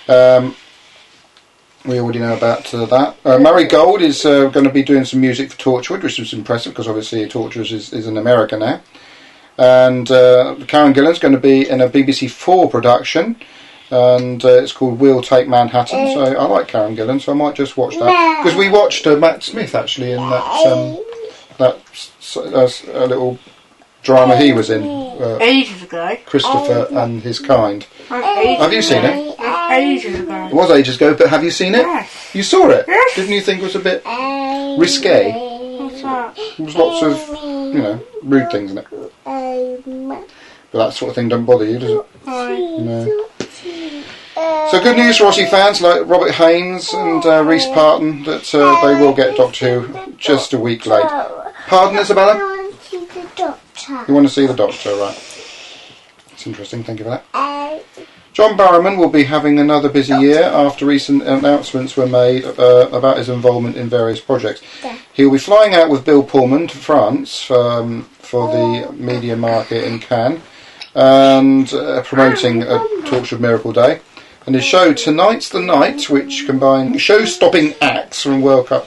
We already know about that. Murray Gold is going to be doing some music for Torchwood, which is impressive because obviously Torchwood is in America now. And Karen Gillan's going to be in a BBC 4 production, and it's called We'll Take Manhattan. So I like Karen Gillan, so I might just watch that because we watched Matt Smith actually in that a little drama he was in, Ages ago. Christopher and His Kind. Ages Have you seen it? Ages It ago. was ages ago, but have you seen it? Yes. You saw it? Yes. Didn't you think it was a bit risque? What's that? There was lots of, rude things in it. But that sort of thing don't bother you, does it? No. So good news for Aussie fans like Robert Haynes and Rhys Parton that they will get Doctor Who just a week late. Pardon, Isabella? I want to see the doctor. You want to see the Doctor, right? That's interesting, thank you for that. John Barrowman will be having another busy year after recent announcements were made about his involvement in various projects. He'll be flying out with Bill Pullman to France for the media market in Cannes and promoting a Torchwood Miracle Day. And his show Tonight's the Night, which combines show-stopping acts from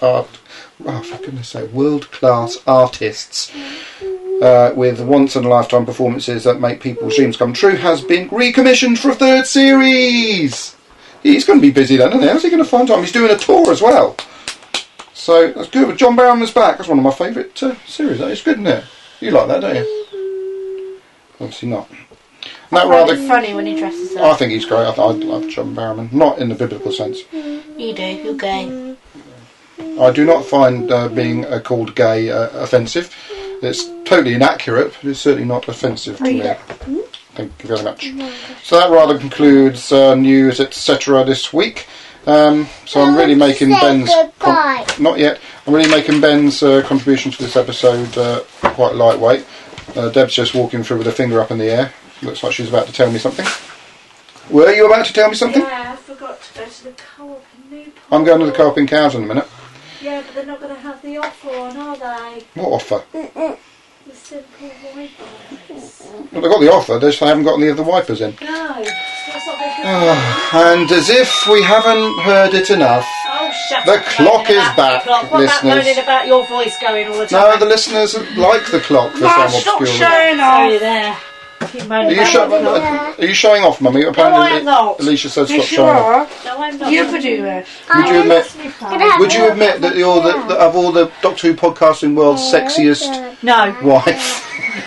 world-class artists with once-in-a-lifetime performances that make people's dreams come true, has been recommissioned for a third series. He's going to be busy then, isn't he? How's he going to find time? He's doing a tour as well. So that's good. But John Barrowman's back. That's one of my favourite series. That is good, isn't it? You like that, don't you? Obviously not. And that rather funny when he dresses up. I think he's great. I love John Barrowman. Not in the biblical sense. You do. You're gay. I do not find being called gay offensive. It's totally inaccurate, but it's certainly not offensive to me. Thank you very much. So that rather concludes news, etc. this week. So I'm really making Ben's... not yet. I'm really making Ben's contribution to this episode quite lightweight. Deb's just walking through with her finger up in the air. Looks like she's about to tell me something. Were you about to tell me something? Yeah, I forgot to go to the co-op in Newport. I'm going to the Co-op in Cows in a minute. Yeah, but they're not going to have the offer on, are they? What offer? The simple wipers. Well, they've got the offer, they just haven't got any of the wipers in. No, that's not very good. And as if we haven't heard it enough, Oh, shut the up. clock is back, What about listeners. moaning about your voice going all the time? No, the listeners like the clock for some Stop obscure reason. showing Oh, off. you're there. Keep moaning Are you, about the clock. are you showing off, Mummy? Apparently, I am not. Alicia said stop Yes, you showing off. are. No, I'm not. You could do it. Would you admit that you're of all the Doctor Who podcasting world's sexiest No. wife?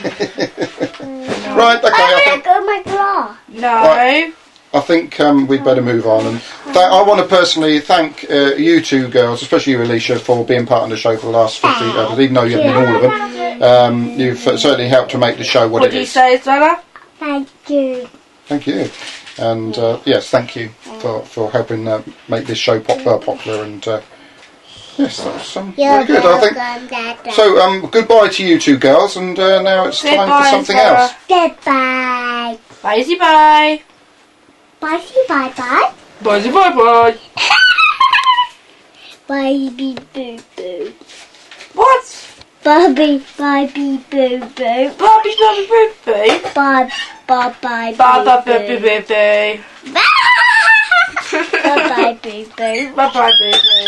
Right, okay, I got my glass. No. Right. I think we'd better move on. And I want to personally thank you two girls, especially you, Alicia, for being part of the show for the last 50 episodes, even though you haven't been all of them. You've certainly helped to make the show what What it do you is. say, Stella? Thank you. Thank you. And yes, thank you for helping make this show popular. And yes, that's very good, I think. So, goodbye to you two girls, and now it's time for something else. Goodbye. Bye-y bye. Bye bye bye. Bye-y bye-bye. Bye boo boo. What? Bobby bye boo boo boo. Bobby Bobby Boo Boo? Bye bye bye Bye bye boo boo boo boo. Bye bye boo boo. Bye bye boo boo.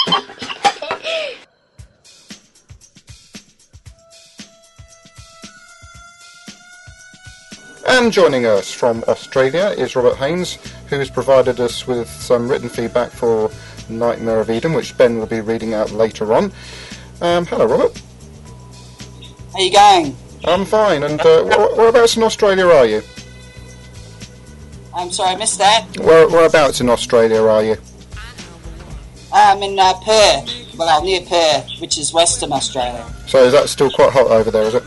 And joining us from Australia is Robert Haynes, who has provided us with some written feedback for Nightmare of Eden, which Ben will be reading out later on. Hello, Robert. How you going? I'm fine. And whereabouts in Australia are you? I'm sorry, I missed that. Whereabouts in Australia are you? I'm in Perth, well, near Perth, which is Western Australia. So is that still quite hot over there, is it?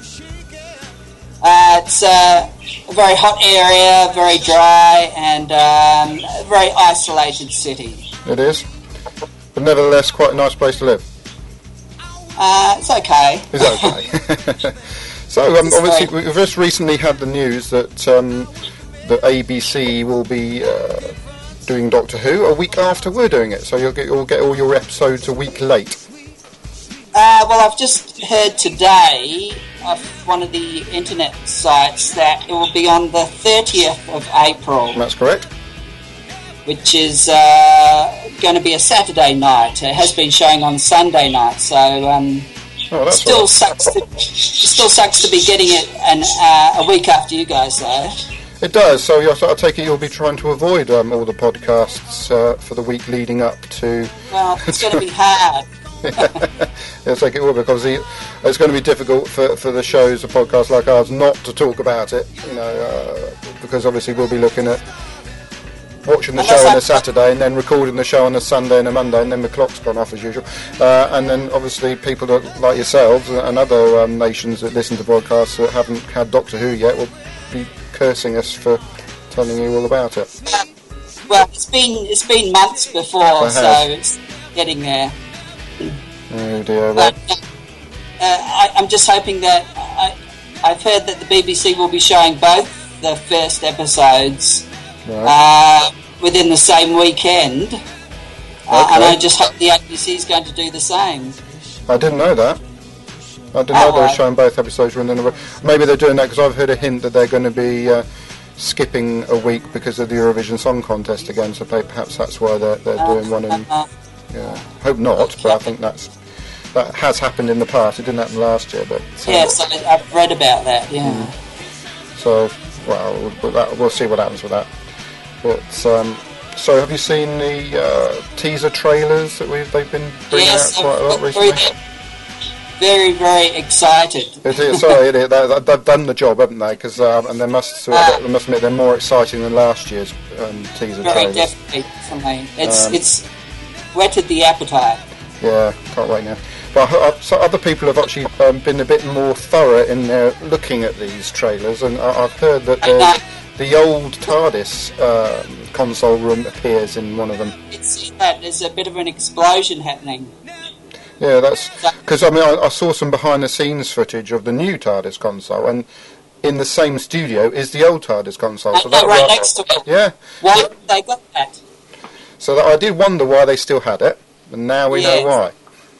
It's a very hot area, very dry, and a very isolated city. It is. But nevertheless, quite a nice place to live. It's okay. Is that okay? So, obviously, we've just recently had the news that the ABC will be doing Doctor Who a week after we're doing it. So you'll get all your episodes a week late. Well, I've just heard today off one of the internet sites that it will be on the 30th of April. That's correct. Which is going to be a Saturday night. It has been showing on Sunday night, so that's still right. sucks to be getting it a week after you guys, though. It does. So I take it you'll be trying to avoid all the podcasts for the week leading up to. Well, it's going to be hard. It Yes, like it will, because it's going to be difficult for the shows, a podcast like ours, not to talk about it. Because obviously we'll be looking at watching the show on a Saturday and then recording the show on a Sunday and a Monday, and then the clock's gone off as usual. And then obviously people like yourselves and other nations that listen to broadcasts that haven't had Doctor Who yet will be cursing us for telling you all about it. Well, it's been months before, so it's getting there. Oh dear. But I'm just hoping that I've heard that the BBC will be showing both the first episodes within the same weekend, and I just hope the ABC is going to do the same. I didn't know that. I didn't know they were showing both episodes within a week. Maybe they're doing that because I've heard a hint that they're going to be skipping a week because of the Eurovision Song Contest again, so perhaps that's why they're doing one in... hope not, but I think that has happened in the past. It didn't happen last year, but... Yes, I've read about that, yeah. So, well, we'll see what happens with that. But, so have you seen the teaser trailers that they've been bringing out quite a lot recently? Very, very excited. They've done the job, haven't they? Because and they must admit they're more exciting than last year's teaser trailers. Definitely. It's whetted the appetite. Yeah, can't wait now. But so other people have actually been a bit more thorough in their looking at these trailers, and I've heard that the old TARDIS console room appears in one of them. It's that there's a bit of an explosion happening. Yeah, that's because I saw some behind-the-scenes footage of the new TARDIS console, and in the same studio is the old TARDIS console. So that right next to it. Yeah. Why did they got that? So I did wonder why they still had it, and now we know why.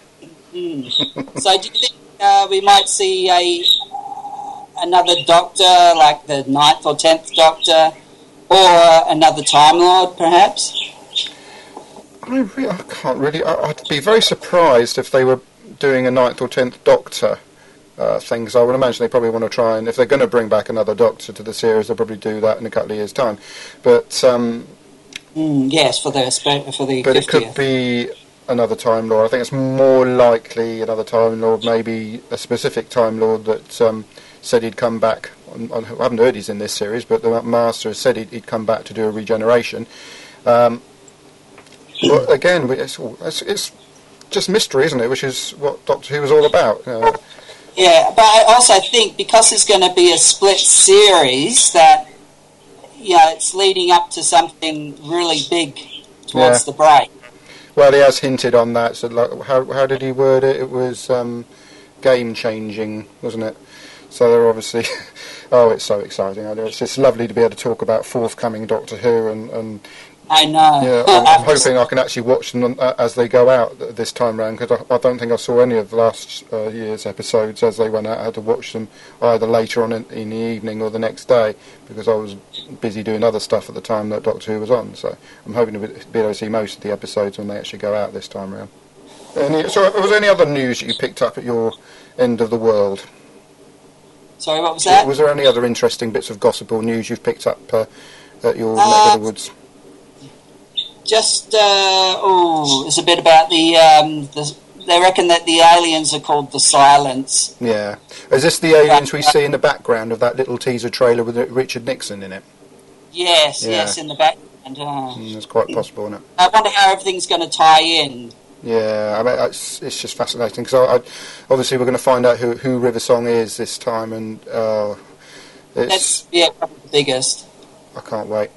So do you think we might see another Doctor, like the 9th or 10th Doctor, or another Time Lord, perhaps? I can't really... I'd be very surprised if they were doing a 9th or 10th Doctor thing, because I would imagine they probably want to try and... If they're going to bring back another Doctor to the series, they'll probably do that in a couple of years' time. But... yes, for the 50th. But it could be another Time Lord. I think it's more likely another Time Lord, maybe a specific Time Lord that said he'd come back. I haven't heard he's in this series, but the Master has said he'd come back to do a regeneration. But again, it's just mystery, isn't it? Which is what Doctor Who was all about. Yeah, but I also think because it's going to be a split series, that it's leading up to something really big towards the break. Well, he has hinted on that. So, like, how did he word it? It was game changing, wasn't it? So they're obviously. Oh, it's so exciting! It's just lovely to be able to talk about forthcoming Doctor Who and I know. Yeah, I'm hoping I can actually watch them as they go out this time round, because I don't think I saw any of last year's episodes as they went out. I had to watch them either later on in the evening or the next day, because I was busy doing other stuff at the time that Doctor Who was on. So I'm hoping to be able to see most of the episodes when they actually go out this time round. So was there any other news that you picked up at your end of the world? Sorry, what was that? Was there any other interesting bits of gossip or news you've picked up at your neck of the woods? Just, it's a bit about they reckon that the aliens are called the Silence. Yeah. Is this the aliens we see in the background of that little teaser trailer with Richard Nixon in it? Yes, in the background. It's quite possible, isn't it? I wonder how everything's going to tie in. Yeah, I mean, it's just fascinating, because obviously we're going to find out who River Song is this time, and that's probably the biggest. I can't wait.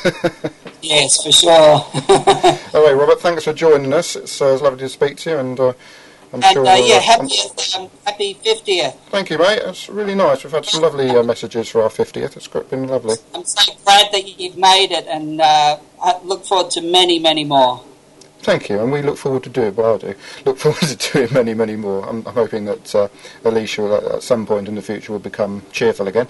Yes, for sure. All right, Robert, thanks for joining us. It's lovely to speak to you, and I'm sure... happy 50th. Thank you, mate. It's really nice. We've had some lovely messages for our 50th. It's been lovely. I'm so glad that you've made it, and I look forward to many, many more. Thank you, and we look forward to doing, well, I do, look forward to doing many, many more. I'm hoping that Alicia will, at some point in the future, will become cheerful again.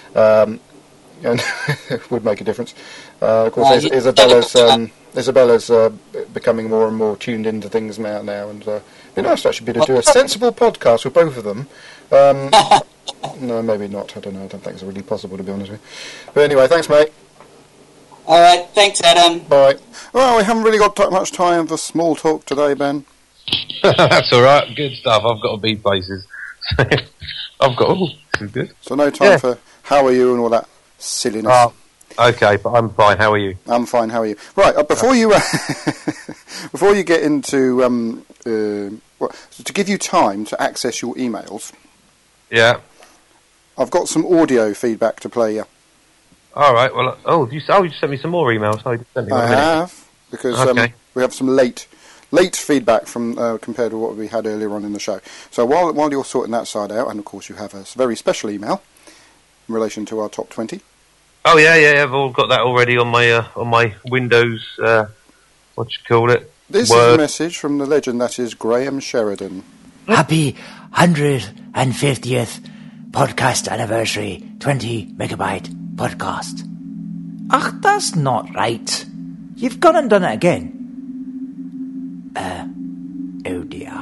And would make a difference. Of course, Isabella's becoming more and more tuned into things now, and it'd be nice to actually be able to do a sensible podcast with both of them. No, maybe not. I don't know. I don't think it's really possible, to be honest with you. But anyway, thanks, mate. All right, thanks, Adam. Bye. Well, we haven't really got much time for small talk today, Ben. That's all right. Good stuff. I've got to be places. I've got. Oh, this is good. So no time for how are you and all that silliness. Oh, okay, but I'm fine. How are you? I'm fine. How are you? Right. Before you before you get into to give you time to access your emails. Yeah. I've got some audio feedback to play you. All right. Well, you sent me some more emails. Oh, you sent me one I minute. have, because we have some late feedback from compared to what we had earlier on in the show. So while you're sorting that side out, and of course you have a very special email in relation to our top 20. Oh yeah. I've all got that already on my Windows. What you call it? This is a message from the legend that is Graham Sheridan. Happy 150th podcast anniversary, 20 megabyte podcast. Ach, that's not right. You've gone and done it again. Oh dear.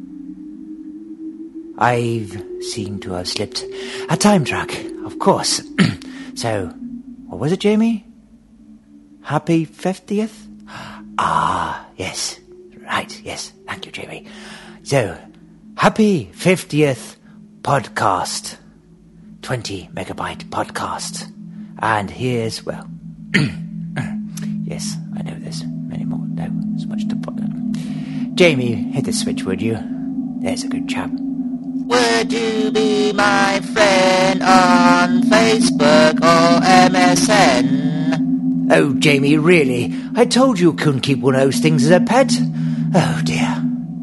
I've seemed to have slipped a time track, of course. So, what was it, Jamie? Happy 50th? Ah, yes. Right, yes. Thank you, Jamie. So, happy 50th podcast. 20 megabyte podcast. And here's, well, yes, I know there's many more. No, there's much to put. Jamie, hit the switch, would you? There's a good chap. Would you be my friend on Facebook or MSN? Oh, Jamie, really? I told you couldn't keep one of those things as a pet. Oh, dear.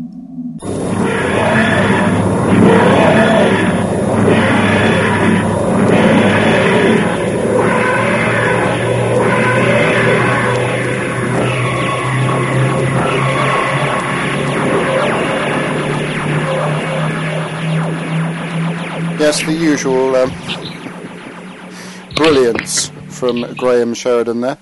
Yes, the usual brilliance from Graham Sheridan there.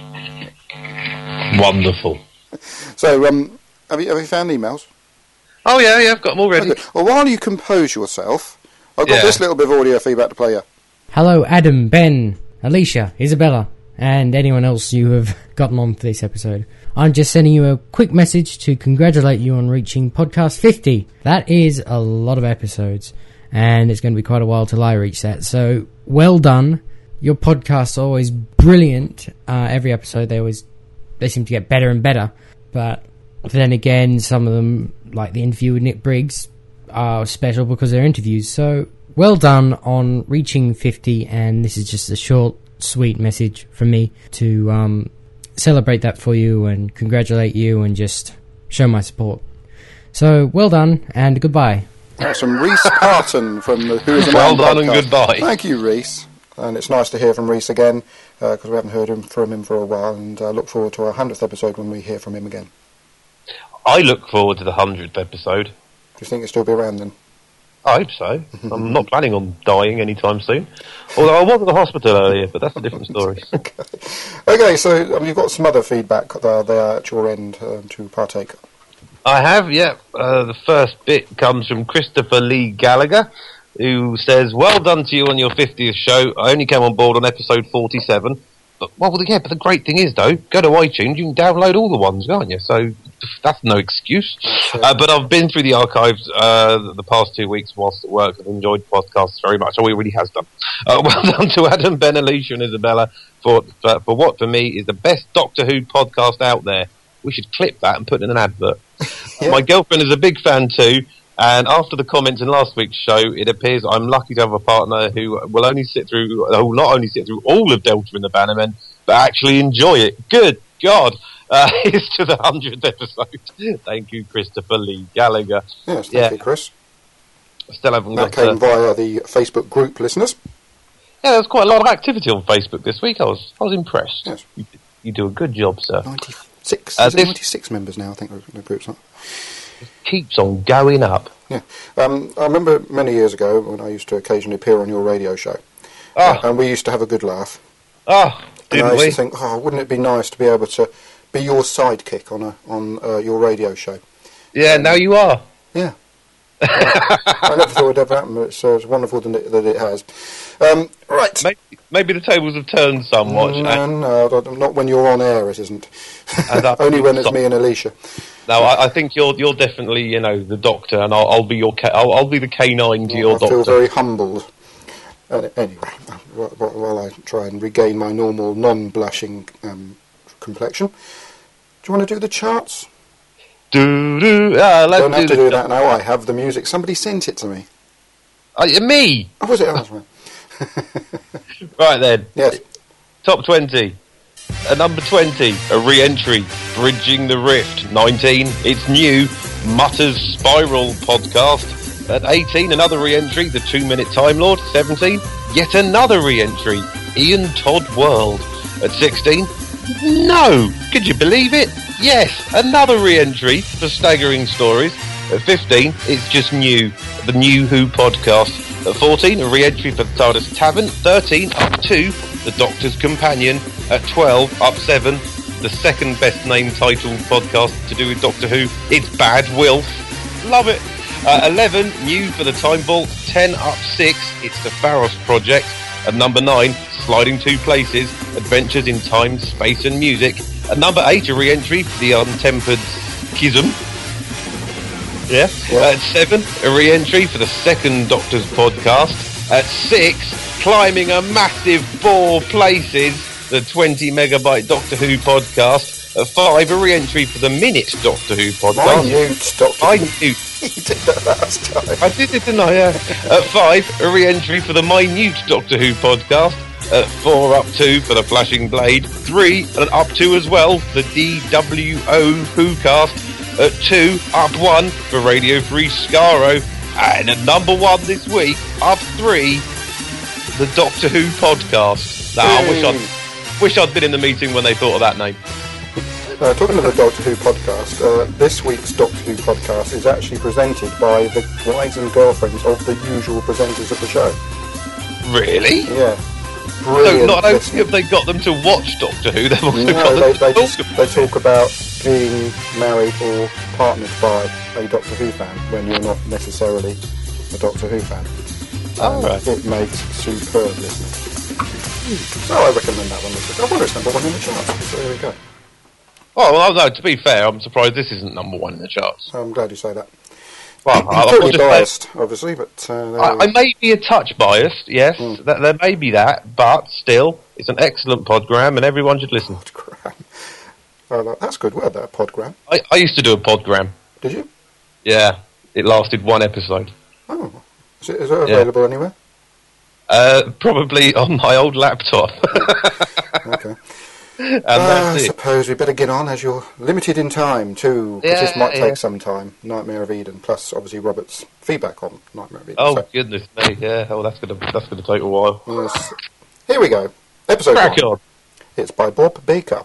Wonderful. So, have you found emails? Oh yeah, I've got them already. Okay. Well, while you compose yourself, I've got this little bit of audio feedback to play you. Hello, Adam, Ben, Alicia, Isabella, and anyone else you have gotten on for this episode. I'm just sending you a quick message to congratulate you on reaching podcast 50. That is a lot of episodes, and it's going to be quite a while till I reach that. So, well done. Your podcasts are always brilliant. Every episode, they seem to get better and better. But then again, some of them, like the interview with Nick Briggs, are special because they're interviews. So, well done on reaching 50, and this is just a short, sweet message from me to celebrate that for you and congratulate you and just show my support. So, well done, and goodbye. That's from Reese Parton from the Who Is a Man Well done podcast. and goodbye. Thank you, Reese. And it's nice to hear from Reese again, because we haven't heard from him for a while, and I look forward to our 100th episode when we hear from him again. I look forward to the 100th episode. Do you think he'll still be around then? I hope so. I'm not planning on dying anytime soon. Although I was at the hospital earlier, but that's a different story. Okay, so you've got some other feedback there at your end to partake. I have, yeah. The first bit comes from Christopher Lee Gallagher, who says, well done to you on your 50th show. I only came on board on episode 47. But the great thing is, though, go to iTunes, you can download all the ones, can't you? So that's no excuse. But I've been through the archives the past 2 weeks whilst at work. I've enjoyed podcasts very much. Oh, he really has done. Well done to Adam, Ben, Alicia and Isabella for what, for me, is the best Doctor Who podcast out there. We should clip that and put it in an advert. Yeah. My girlfriend is a big fan too, and after the comments in last week's show, it appears I'm lucky to have a partner who will not only sit through all of Delta and the Bannermen, but actually enjoy it. Good God! Here's to the 100th episode. Thank you, Christopher Lee Gallagher. Yes, thank you, Chris. I still haven't that came via the Facebook group, listeners. Yeah, there was quite a lot of activity on Facebook this week. I was impressed. Yes. You do a good job, sir. 96. There's 96 members now, I think, the group's not. It keeps on going up. Yeah. I remember many years ago when I used to occasionally appear on your radio show. And we used to have a good laugh. Didn't I used we? to think, wouldn't it be nice to be able to be your sidekick on your radio show? Yeah, now you are. Yeah. I never thought it would ever happen, but it's wonderful that it has. Right. Maybe the tables have turned somewhat. No, not when you're on air, it isn't. Only when it's me and Alicia. No, I think you're definitely, the doctor, and I'll be I'll be the canine to your doctor. I feel very humbled. Anyway, while I try and regain my normal, non-blushing complexion, do you want to do the charts? Let's don't have to do that now. I have the music. Somebody sent it to me. Me? Oh, was it? Oh, that's right. Right then. Yes. Top 20. At number 20, a re-entry, Bridging the Rift. 19, it's new, Mutter's Spiral podcast. At 18, another re-entry, The 2 Minute Time Lord. 17, yet another re-entry, Ian Todd World. At 16, no! Could you believe it? Yes, another re-entry for Staggering Stories. At 15, it's just new, the New Who podcast. At 14, a re-entry for the TARDIS Tavern. 13, up 2, The Doctor's Companion. At 12, up 7, the second best named title podcast to do with Doctor Who, It's Bad Wilf. Love it. 11, new for the Time Vault. 10, up 6, it's the Pharos Project. At number 9, sliding 2 places, Adventures in Time, Space and Music. At number 8, a re-entry for the Untempered Schism. Yeah. At 7, a re-entry for the second Doctor's podcast. At 6, climbing a massive 4 places, the 20 megabyte Doctor Who podcast. At 5, a re-entry for the Minute Doctor Who podcast. Minute Doctor Who. You did that last time. I did it, didn't I? Yeah. At 5, a re-entry for the Minute Doctor Who podcast. At 4, up 2 for the Flashing Blade. 3, and up 2 as well, the DWO Who cast. At 2, up 1 for Radio Free Skaro. And at number 1 this week, up 3, the Doctor Who podcast. Now, I wish I'd been in the meeting when they thought of that name. Talking of the Doctor Who podcast, this week's Doctor Who podcast is actually presented by the wives and girlfriends of the usual presenters of the show. Really? Yeah. Brilliant. So not only have they got them to watch Doctor Who, they've also got them to they talk about being married or partnered by a Doctor Who fan when you're not necessarily a Doctor Who fan. Right. It makes superb listening. So I recommend that one. I wonder it's number 1 in the charts. So there we go. Oh, well, no, to be fair, I'm surprised this isn't number 1 in the charts. I'm glad you say that. Well, I'm totally biased, obviously, but... I may be a touch biased, yes, there may be that, but still, it's an excellent podgram and everyone should listen. Podgram. Oh, that's a good word, that, podgram. I used to do a podgram. Did you? Yeah, it lasted 1 episode. Oh, is it available anywhere? Probably on my old laptop. Okay. And that's I suppose we better get on, as you're limited in time too, because this might take some time. Nightmare of Eden, plus obviously Robert's feedback on Nightmare of Eden. Oh, goodness me, yeah, that's gonna take a while. Yes. Here we go. Episode 1. It's by Bob Baker.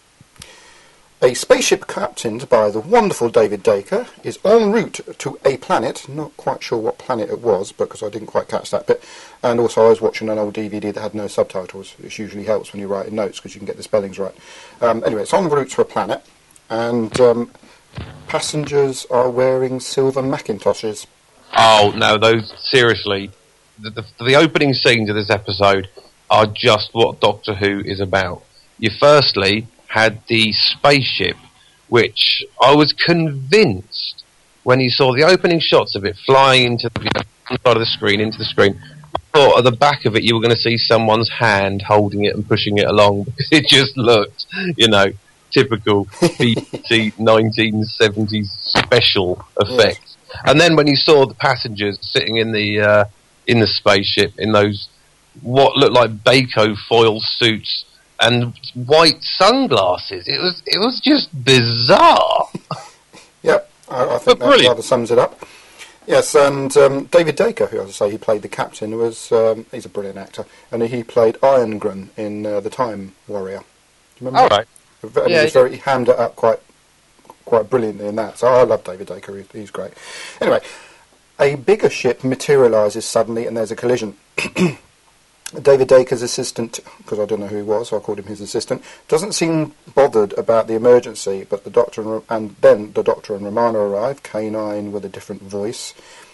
A spaceship captained by the wonderful David Dacre is en route to a planet. Not quite sure what planet it was, because I didn't quite catch that bit. And also I was watching an old DVD that had no subtitles, which usually helps when you write in notes, because you can get the spellings right. Anyway, it's en route to a planet, and passengers are wearing silver Macintoshes. Oh, no, those, seriously, the opening scenes of this episode are just what Doctor Who is about. You firstly had the spaceship, which I was convinced when you saw the opening shots of it flying into the side of the screen, into the screen, I thought at the back of it you were going to see someone's hand holding it and pushing it along, because it just looked, typical BBC 1970s special effects. Yes. And then when you saw the passengers sitting in the spaceship in those what looked like Baco foil suits and white sunglasses, it was just bizarre. Yep, I think that rather sums it up. Yes, and David Dacre, who, as I say, he played the captain, was he's a brilliant actor, and he played Irongren in The Time Warrior. Do you remember? Right. He hammed it up quite brilliantly in that. So I love David Dacre; he's great. Anyway, a bigger ship materialises suddenly, and there's a collision. David Dacre's assistant, because I don't know who he was, so I called him his assistant, doesn't seem bothered about the emergency, but the doctor and then the doctor and Romana arrive, K9 with a different voice.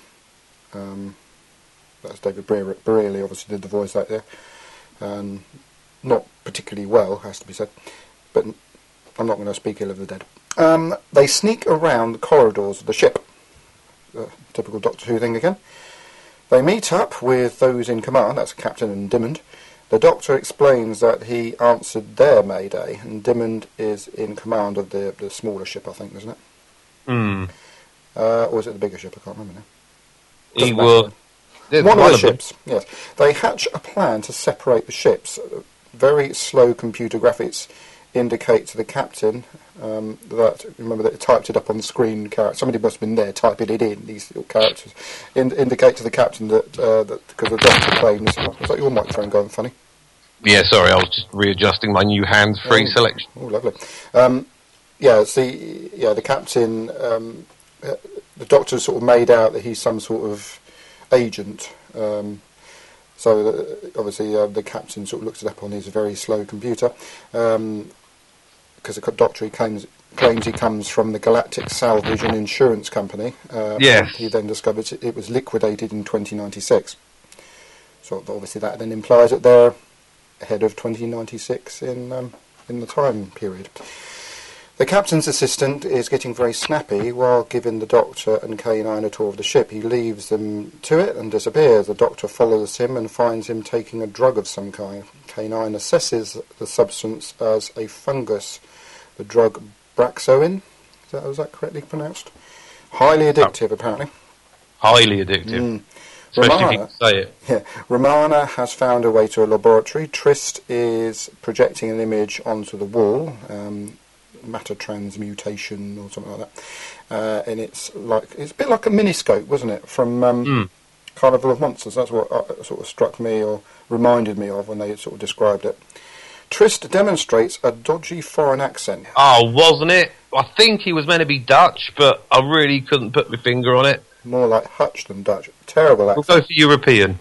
That's David Bareilles obviously did the voice out there. Not particularly well, has to be said, but I'm not going to speak ill of the dead. They sneak around the corridors of the ship. Typical Doctor Who thing again. They meet up with those in command, that's Captain and Dimmond. The Doctor explains that he answered their mayday, and Dimmond is in command of the smaller ship, I think, isn't it? Or is it the bigger ship? I can't remember now. He was... One of the ships, yes. They hatch a plan to separate the ships. Very slow computer graphics indicate to the captain that, remember that he typed it up on the screen, somebody must have been there typing it in, these little characters, indicate to the captain that because the Doctor claims... Was that your microphone going funny? Yeah, sorry, I was just readjusting my new hands-free selection. Oh, lovely. The captain... the Doctor sort of made out that he's some sort of agent, so obviously the captain sort of looks it up on his very slow computer, because the Doctor claims he comes from the Galactic Salvage and Insurance Company. Yes. He then discovers it was liquidated in 2096. So obviously that then implies that they're ahead of 2096 in the time period. The captain's assistant is getting very snappy while giving the Doctor and K9 a tour of the ship. He leaves them to it and disappears. The Doctor follows him and finds him taking a drug of some kind. K9 assesses the substance as a fungus. The drug Braxoin. Was that correctly pronounced? Highly addictive, apparently. Highly addictive. Especially if you can say it. Yeah. Romana has found her way to a laboratory. Trist is projecting an image onto the wall. Matter transmutation or something like that, and it's a bit like a miniscope, wasn't it, from Carnival of Monsters? That's what sort of struck me or reminded me of when they sort of described it. Trist demonstrates a dodgy foreign accent. Oh, wasn't it? I think he was meant to be Dutch, but I really couldn't put my finger on it. More like Hutch than Dutch. Terrible accent. We'll go for European.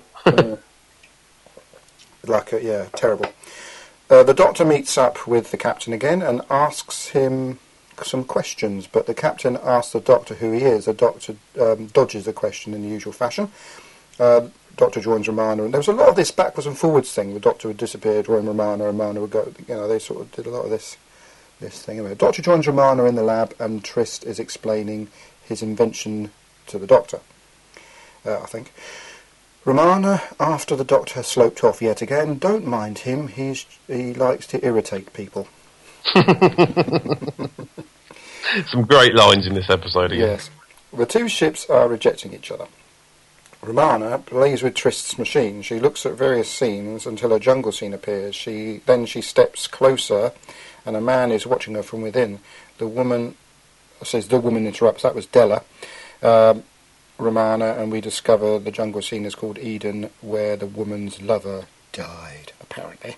Terrible. The Doctor meets up with the Captain again and asks him some questions, but the Captain asks the Doctor who he is. The Doctor dodges the question in the usual fashion. Doctor joins Romana, and there was a lot of this backwards and forwards thing. The Doctor would disappear, join Romana would go, they sort of did a lot of this thing. Anyway, Doctor joins Romana in the lab, and Trist is explaining his invention to the Doctor, I think. Romana, after the Doctor has sloped off yet again, don't mind him, he likes to irritate people. Some great lines in this episode again. Yes. The two ships are rejecting each other. Romana plays with Trist's machine. She looks at various scenes until a jungle scene appears. Then she steps closer and a man is watching her from within. The woman interrupts. That was Della. Romana, and we discover the jungle scene is called Eden, where the woman's lover died, apparently.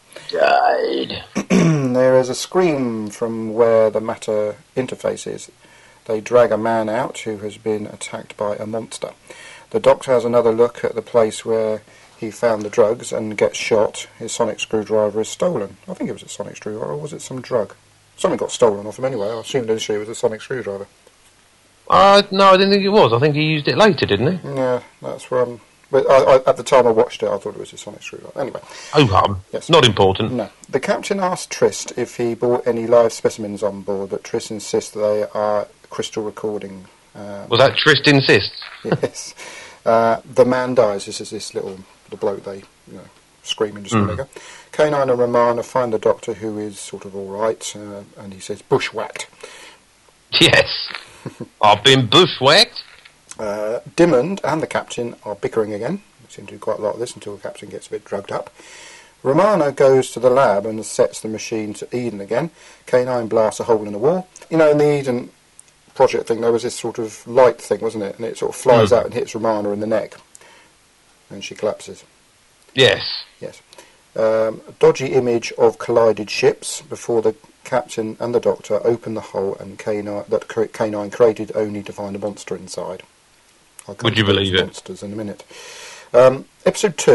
There is a scream from where the matter interface is. They drag a man out who has been attacked by a monster. The Doctor has another look at the place where he found the drugs and gets shot. His sonic screwdriver is stolen. I think it was a sonic screwdriver, or was it some drug? Something got stolen off him anyway. I assumed initially it was a sonic screwdriver. No, I didn't think it was. I think he used it later, didn't he? Yeah, that's where but at the time I watched it, I thought it was a sonic screwdriver. Anyway. Yes. Not important. No. The Captain asked Trist if he brought any live specimens on board, but Trist insists they are crystal recording. Was that Trist insists? Yes. The man dies. This is the bloke they, screaming just a minute ago. K9 and Romana find the Doctor, who is sort of all right, and he says, bushwhacked. Yes. I've been bushwhacked. Dimmond and the Captain are bickering again. We seem to do quite a lot of this until the Captain gets a bit drugged up. Romana goes to the lab and sets the machine to Eden again. K9 blasts a hole in the wall. In the Eden project thing, there was this sort of light thing, wasn't it? And it sort of flies out and hits Romana in the neck. And she collapses. Yes. Yes. A dodgy image of collided ships before the Captain and the Doctor open the hole and K9 created only to find a monster inside. Would you believe it? Monsters in a minute. Episode 2,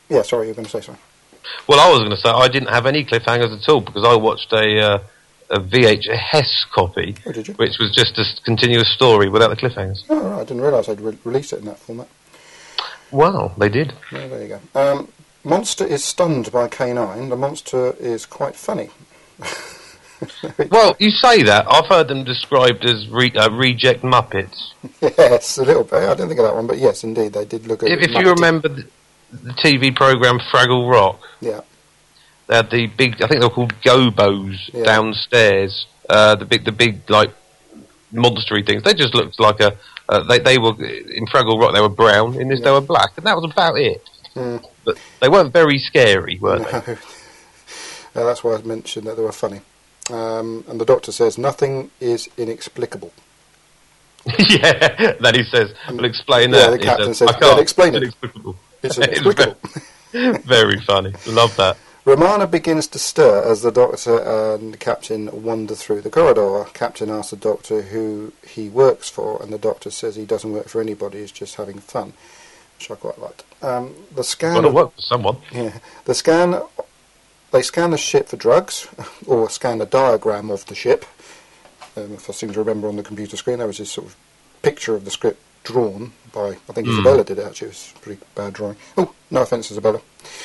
Yeah, sorry, you were going to say something. Well, I was going to say I didn't have any cliffhangers at all because I watched a VHS copy, did you? which was just a continuous story without the cliffhangers. Oh, right, I didn't realise they'd released it in that format. Wow, they did. Yeah, there you go. Monster is stunned by K9. The monster is quite funny. Well, you say that. I've heard them described as reject Muppets. Yes, a little bit. I didn't think of that one, but yes, indeed, they did look at If you remember the TV programme Fraggle Rock, yeah, they had the big, I think they were called gobos downstairs. The big like monstery things. They just looked like they were in Fraggle Rock. They were brown. In this, they were black, and that was about it. But they weren't very scary, were they? That's why I mentioned that they were funny. And the doctor says nothing is inexplicable. Yeah, then he says, "We'll explain yeah, that." the captain says, says, "Well, explain it." Inexplicable. It's inexplicable. Very funny. Love that. Romana begins to stir as the doctor and the captain wander through the corridor. Captain asks the doctor who he works for, and the doctor says he doesn't work for anybody, he's just having fun, which I quite liked. The scan... Got to work for someone. Yeah. They scan the ship for drugs, or scan a diagram of the ship. If I seem to remember on the computer screen, there was this sort of picture of the script drawn by, I think Isabella did it actually, it was a pretty bad drawing. Oh, no offence Isabella.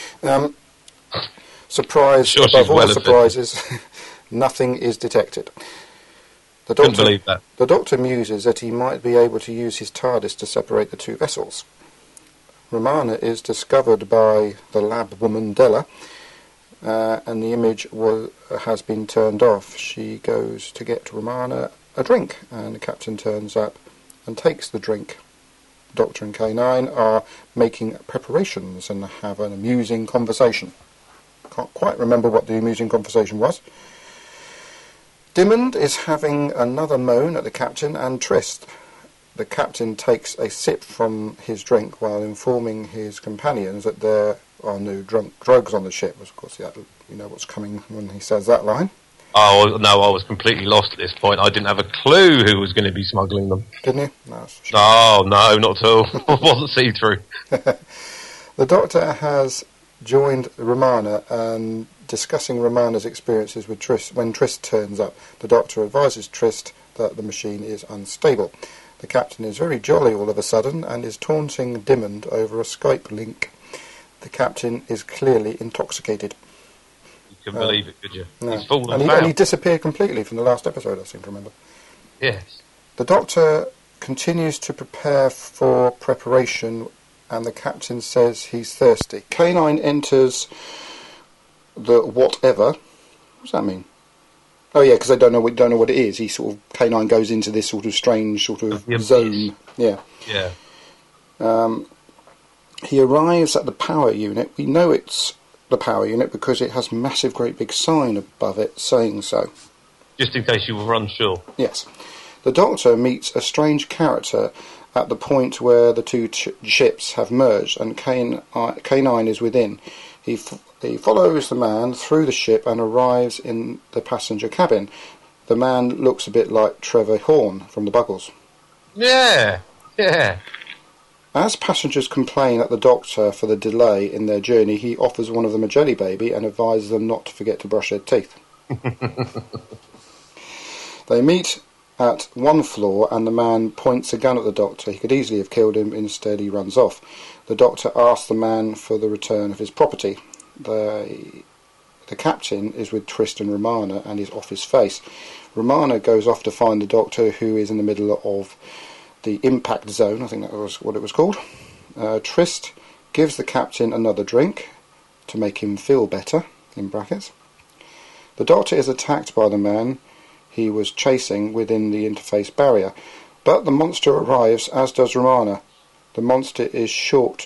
Surprise, Sure, above all well surprises, nothing is detected. Couldn't believe that. The doctor muses that he might be able to use his TARDIS to separate the two vessels. Romana is discovered by the lab woman Della, and the image has been turned off. She goes to get Romana a drink, and the captain turns up and takes the drink. Doctor and K9 are making preparations and have an amusing conversation. Can't quite remember what the amusing conversation was. Dimmond is having another moan at the captain and Trist. The captain takes a sip from his drink while informing his companions that there are no drugs on the ship. Of course, you know what's coming when he says that line. Oh, no, I was completely lost at this point. I didn't have a clue who was going to be smuggling them. Didn't you? No, that's for sure. Oh, no, not at all. I wasn't see-through. The doctor has joined Romana and discussing Romana's experiences with Trist. When Trist turns up, the doctor advises Trist that the machine is unstable. The captain is very jolly all of a sudden and is taunting Dimmond over a Skype link. The captain is clearly intoxicated. You couldn't believe it, could you? No. He's fallen And he disappeared completely from the last episode, I seem to remember. Yes. The doctor continues to prepare for preparation, and the captain says he's thirsty. K9 enters the whatever. What does that mean? Oh yeah, because they don't know what it is. K9 goes into this sort of strange sort of zone. Yeah. Yeah. He arrives at the power unit. We know it's the power unit because it has massive, great big sign above it saying so. Just in case you were unsure. Yes. The Doctor meets a strange character at the point where the two ships have merged, and K9 is within. He follows the man through the ship and arrives in the passenger cabin. The man looks a bit like Trevor Horn from the Buggles. Yeah. As passengers complain at the Doctor for the delay in their journey, he offers one of them a jelly baby and advises them not to forget to brush their teeth. They meet at one floor and the man points a gun at the Doctor. He could easily have killed him, instead he runs off. The Doctor asks the man for the return of his property. The captain is with Trist and Romana and is off his face. Romana goes off to find the Doctor, who is in the middle of the impact zone, I think that was what it was called. Trist gives the captain another drink to make him feel better, in brackets. The Doctor is attacked by the man he was chasing within the interface barrier, but the monster arrives, as does Romana. The monster is shot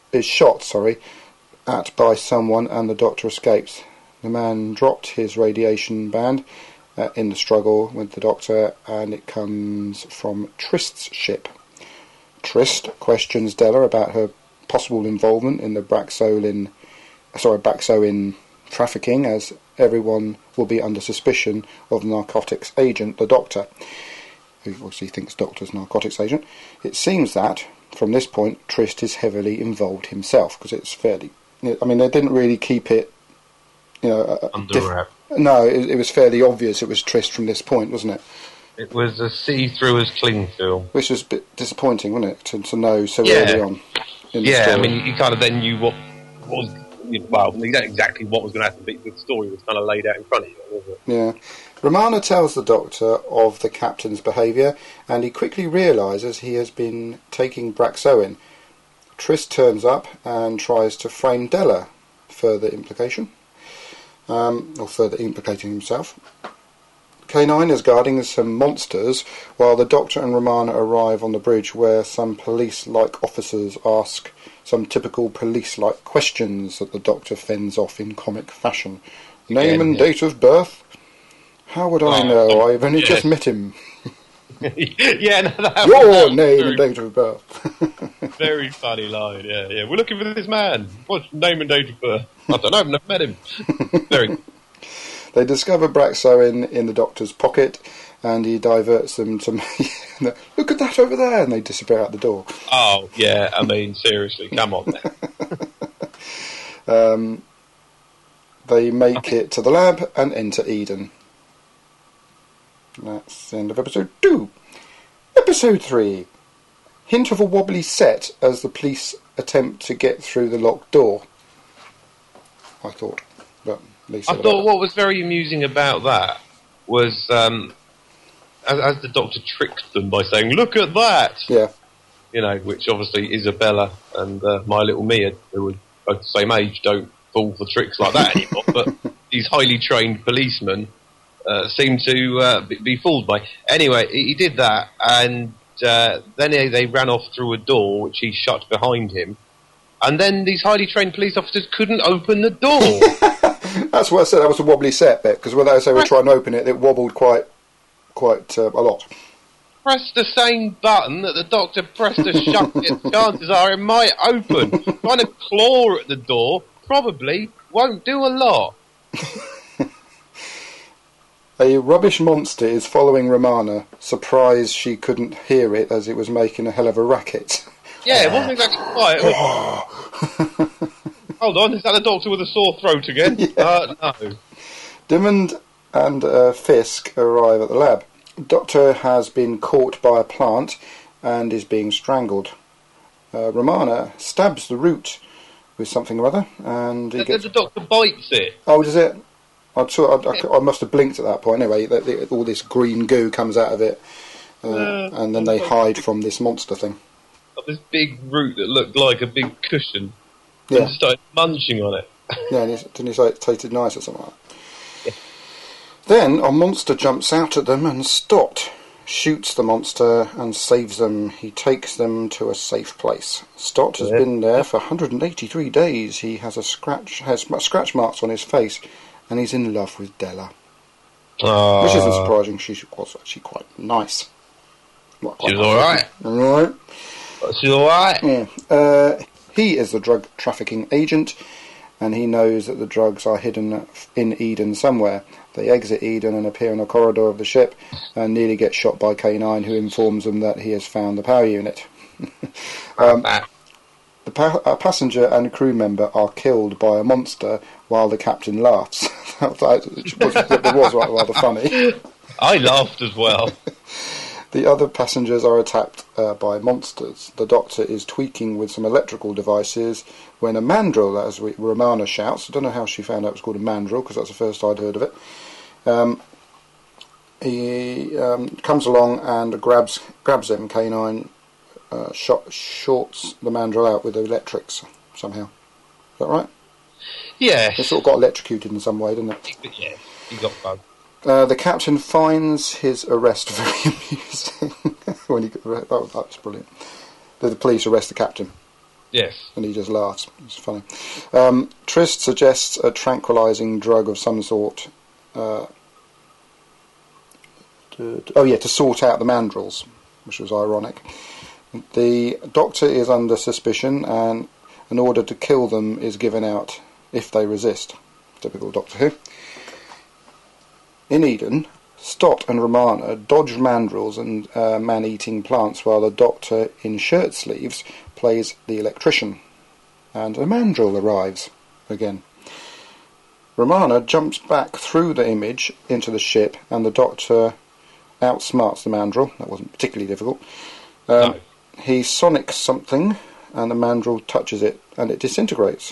at by someone, and the Doctor escapes. The man dropped his radiation band in the struggle with the Doctor, and it comes from Trist's ship. Trist questions Della about her possible involvement in the Braxoin trafficking, as everyone will be under suspicion of the narcotics agent, the Doctor, who obviously thinks Doctor's narcotics agent. It seems that, from this point, Trist is heavily involved himself, because it's fairly I mean, they didn't really keep it, Under wrap. No, it was fairly obvious it was Trist from this point, wasn't it? It was a see-through as cling film. Which was a bit disappointing, wasn't it, to know so Yeah. early on in the Yeah, story. I mean, you kind of then knew what was... Well, you don't exactly what was going to happen, but the story was kind of laid out in front of you, wasn't it? Yeah. Romana tells the Doctor of the Captain's behaviour, and he quickly realises he has been taking Braxoin. Trist turns up and tries to frame Della, further implication, or further implicating himself. K9 is guarding some monsters while the Doctor and Romana arrive on the bridge, where some police-like officers ask some typical police-like questions that the Doctor fends off in comic fashion. Name and date of birth? How would I know? I've only just met him. Yeah, no, that Your was name very, and date of birth. very funny line, yeah. We're looking for this man. What's name and date of birth? I don't know, I've never met him. Very good. They discover Braxoin in the Doctor's pocket, and he diverts them to look at that over there, and they disappear out the door. Oh, yeah, I mean, seriously, come on now. They make it to the lab and enter Eden. That's the end of episode 2. Episode 3. Hint of a wobbly set as the police attempt to get through the locked door. I thought. But Lisa, I thought what was very amusing about that was as the Doctor tricked them by saying, look at that! Yeah. Which obviously Isabella and my little Mia, who are both the same age, don't fall for tricks like that anymore, but these highly trained policemen seem to be fooled by. Anyway, he did that, and then they ran off through a door, which he shut behind him, and then these highly trained police officers couldn't open the door. That's what I said, that was a wobbly set bit, because when they were trying to open it, it wobbled quite a lot. Press the same button that the Doctor pressed to shut it. Chances are it might open. Trying to claw at the door probably won't do a lot. A rubbish monster is following Romana, surprised she couldn't hear it as it was making a hell of a racket. Yeah, it wasn't exactly quiet. Hold on, is that the Doctor with a sore throat again? Yeah. No. Diamond and Fisk arrive at the lab. Doctor has been caught by a plant and is being strangled. Romana stabs the root with something or other, and he gets... The Doctor bites it. Oh, does it? I must have blinked at that point. Anyway, all this green goo comes out of it, and then they hide from this monster thing. Got this big root that looked like a big cushion, Yeah. and started munching on it. Yeah, didn't he say it tasted nice or something like that? Yeah. Then a monster jumps out at them, and Stott shoots the monster and saves them. He takes them to a safe place. Stott has been there for 183 days. He has scratch marks on his face, and he's in love with Della. Which isn't surprising. She was actually quite nice. She's alright. Alright. She's alright. Yeah. He is the drug trafficking agent, and he knows that the drugs are hidden in Eden somewhere. They exit Eden and appear in a corridor of the ship, and nearly get shot by K9, who informs them that he has found the power unit. A passenger and crew member are killed by a monster while the captain laughs. It was rather funny. I laughed as well. The other passengers are attacked by monsters. The Doctor is tweaking with some electrical devices when a mandrill, as Romana shouts. I don't know how she found out it was called a mandrill, because that's the first I'd heard of it. He comes along and grabs him. K9 shorts the mandrill out with the electrics somehow. Is that right? Yeah. It sort of got electrocuted in some way, didn't it? Yeah, he got bugged. The captain finds his arrest very amusing. That was brilliant. The police arrest the captain. Yes. And he just laughs. It's funny. Trist suggests a tranquilizing drug of some sort. To sort out the mandrills, which was ironic. The Doctor is under suspicion, and an order to kill them is given out if they resist. Typical Doctor Who. In Eden, Stott and Romana dodge mandrills and man-eating plants while the Doctor, in shirt sleeves, plays the electrician. and a mandrill arrives again. Romana jumps back through the image into the ship, and the Doctor outsmarts the mandrill. That wasn't particularly difficult. No. He sonics something, and the mandrill touches it, and it disintegrates.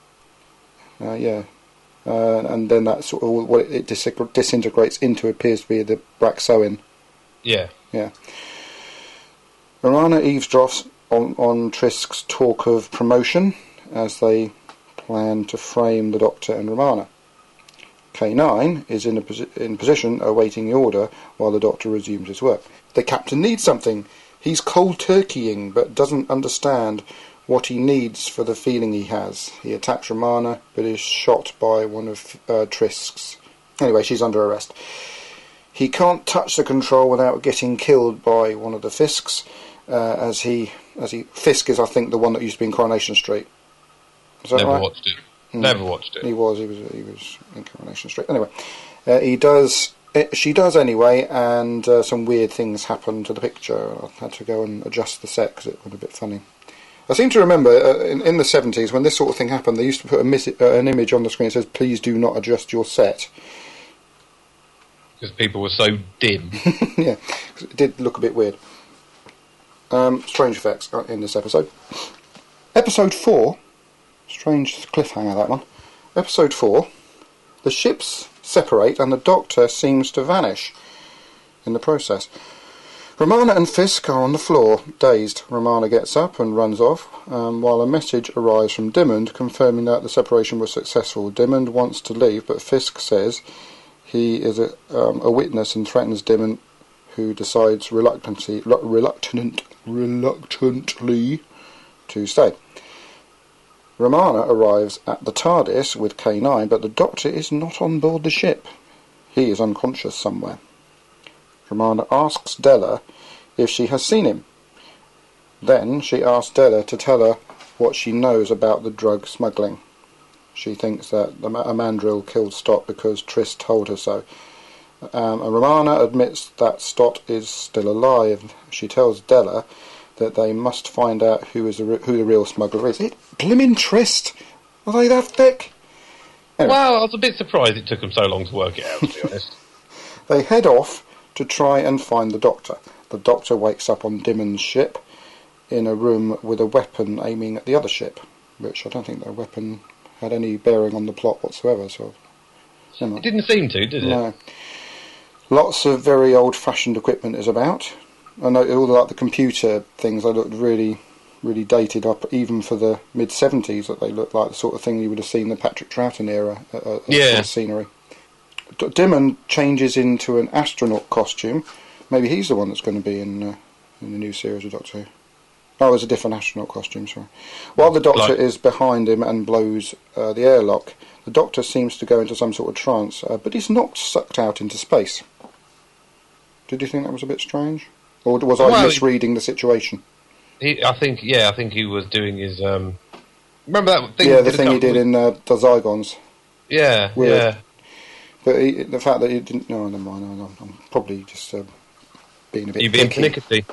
And then that sort of what it disintegrates into appears to be the Braxoin. Yeah. Yeah. Romana eavesdrops on Trisk's talk of promotion as they plan to frame the Doctor and Romana. K9 is in position awaiting the order while the Doctor resumes his work. The Captain needs something. He's cold turkeying but doesn't understand what he needs for the feeling he has. He attacks Romana but is shot by one of Trisk's. Anyway, she's under arrest. He can't touch the control without getting killed by one of the Fisks. Fisk is, I think, the one that used to be in Coronation Street. Is that Never right? watched it. Never watched it. He was in Coronation Street. Anyway, she does anyway, and some weird things happen to the picture. I had to go and adjust the set because it was a bit funny. I seem to remember in the 70s when this sort of thing happened, they used to put an image on the screen that says, "Please do not adjust your set." Because people were so dim. Yeah, 'cause it did look a bit weird. Strange effects in this episode. Episode 4. Strange cliffhanger, that one. Episode 4. The ships separate and the Doctor seems to vanish in the process. Romana and Fisk are on the floor, dazed. Romana gets up and runs off, while a message arrives from Dimmond confirming that the separation was successful. Dimmond wants to leave, but Fisk says he is a witness and threatens Dimmond, who decides reluctantly to stay. Romana arrives at the TARDIS with K9, but the Doctor is not on board the ship. He is unconscious somewhere. Romana asks Della if she has seen him. Then she asks Della to tell her what she knows about the drug smuggling. She thinks that a mandrill killed Stott because Trist told her so. Romana admits that Stott is still alive. She tells Della that they must find out who the real smuggler is. Blimmin' Trist! Are they that thick? Anyway. Well, I was a bit surprised it took them so long to work it out, to be honest. They head off to try and find the Doctor. The Doctor wakes up on Dimmond's ship in a room with a weapon aiming at the other ship, which I don't think that weapon had any bearing on the plot whatsoever. So, it didn't seem to, did it? No. Lots of very old-fashioned equipment is about. I know all the computer things, they looked really, really dated up, even for the mid-70s, that they looked like the sort of thing you would have seen in the Patrick Troughton era sort of scenery. Dimmond changes into an astronaut costume. Maybe he's the one that's going to be in the new series of Doctor Who. Oh, it's a different astronaut costume, sorry. While the Doctor is behind him and blows the airlock, the Doctor seems to go into some sort of trance, but he's not sucked out into space. Did you think that was a bit strange? Or was I misreading the situation? I think he was doing his... remember that thing? Yeah, the thing he did in the Zygons. Yeah, Weird. yeah. But the fact that he didn't... No, never mind. I'm probably just being a bit... You being pernickety.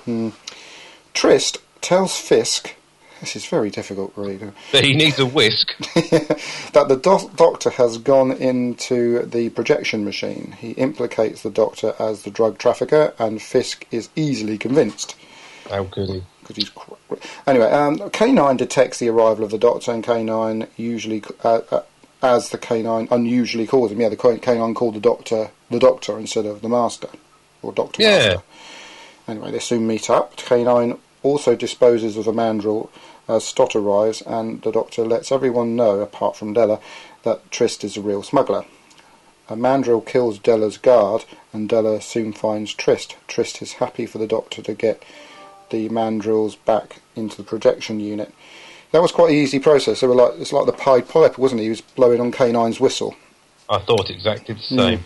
Trist tells Fisk... This is very difficult, really. That he needs a whisk. That the Doctor has gone into the projection machine. He implicates the Doctor as the drug trafficker, and Fisk is easily convinced. How could he? Because he's... Anyway, K9 detects the arrival of the Doctor, and K9 usually... as the K9 unusually calls him. Yeah, the K9 called the Doctor instead of the Master. Or Doctor Master. Anyway, they soon meet up. K9 also disposes of a mandrill as Stott arrives, and the Doctor lets everyone know, apart from Della, that Trist is a real smuggler. A mandrill kills Della's guard, and Della soon finds Trist. Trist is happy for the Doctor to get the mandrills back into the projection unit. That was quite an easy process. It's like the Pied Piper, wasn't he? He was blowing on K9's whistle. I thought exactly the same.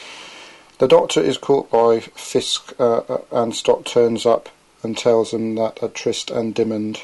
The Doctor is caught by Fisk, and Stott turns up and tells them that Trist and Dimmond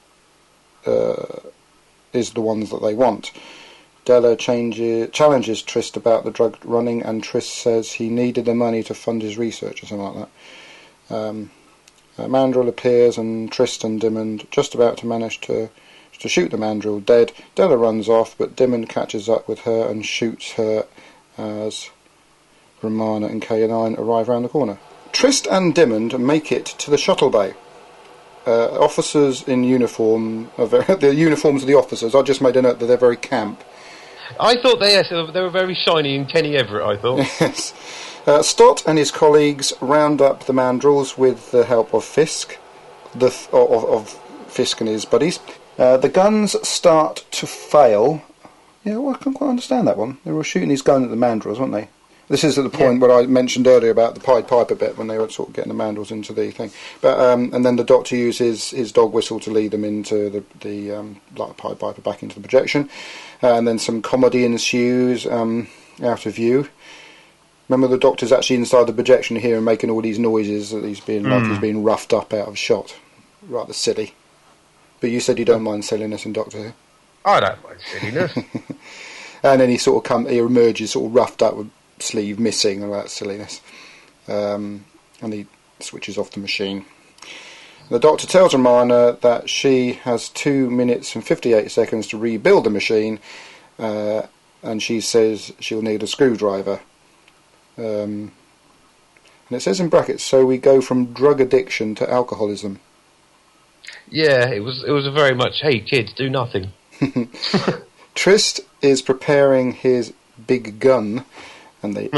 is the ones that they want. Della challenges Trist about the drug running, and Trist says he needed the money to fund his research or something like that. Mandrill appears, and Trist and Dimmond just about to manage to to shoot the mandrill dead. Della runs off, but Dimmond catches up with her and shoots her as Romana and K9 arrive round the corner. Trist and Dimmond make it to the shuttle bay. Officers in uniform, the uniforms of the officers, I just made a note that they're very camp. I thought they were very shiny and Kenny Everett, I thought. Yes. Stott and his colleagues round up the mandrills with the help of Fisk, of Fisk and his buddies. The guns start to fail. Yeah, well, I can't quite understand that one. They were shooting his gun at the mandrills, weren't they? This is at the point where I mentioned earlier about the Pied Piper bit, when they were sort of getting the mandrills into the thing. But and then the Doctor uses his dog whistle to lead them into the like Pied Piper back into the projection. And then some comedy ensues out of view. Remember, the Doctor's actually inside the projection here and making all these noises that he's being like he's being roughed up out of shot. Rather silly. But you said you don't mind silliness in Doctor Who. I don't mind silliness. And then he emerges sort of roughed up with sleeve missing and all that silliness. And he switches off the machine. The Doctor tells Romana that she has 2 minutes and 58 seconds to rebuild the machine, and she says she'll need a screwdriver. And it says in brackets, so we go from drug addiction to alcoholism. Yeah, it was a very much, hey kids, do nothing. Trist is preparing his big gun, and they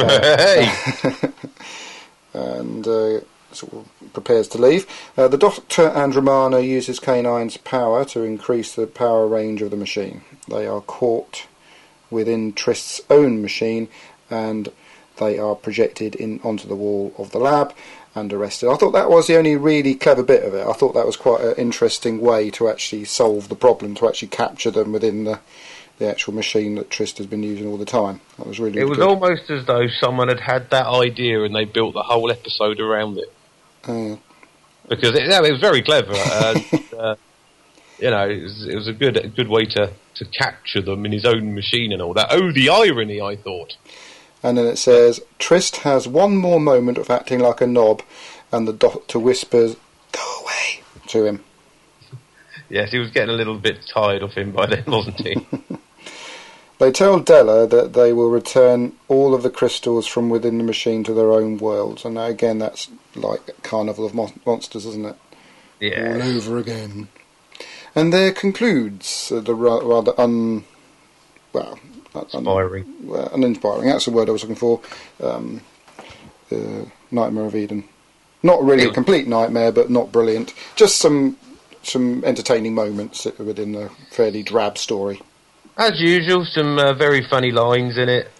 sort of prepares to leave. The Doctor and Romana uses K9's power to increase the power range of the machine. They are caught within Trist's own machine, and they are projected onto the wall of the lab and arrested. I thought that was the only really clever bit of it. I thought that was quite an interesting way to actually solve the problem, to actually capture them within the actual machine that Trist has been using all the time. That was really, really good. It was almost as though someone had that idea and they built the whole episode around it. Because it was very clever. It was a good way to capture them in his own machine and all that. Oh, the irony, I thought. And then it says, Trist has one more moment of acting like a knob, and the Doctor whispers, "Go away," to him. Yes, he was getting a little bit tired of him by then, wasn't he? They tell Della that they will return all of the crystals from within the machine to their own worlds. And again, that's like Carnival of Monsters, isn't it? Yeah. All over again. And there concludes the rather uninspiring. That's the word I was looking for. Nightmare of Eden. Not really a complete nightmare, but not brilliant. Just some entertaining moments within a fairly drab story. As usual, some very funny lines in it,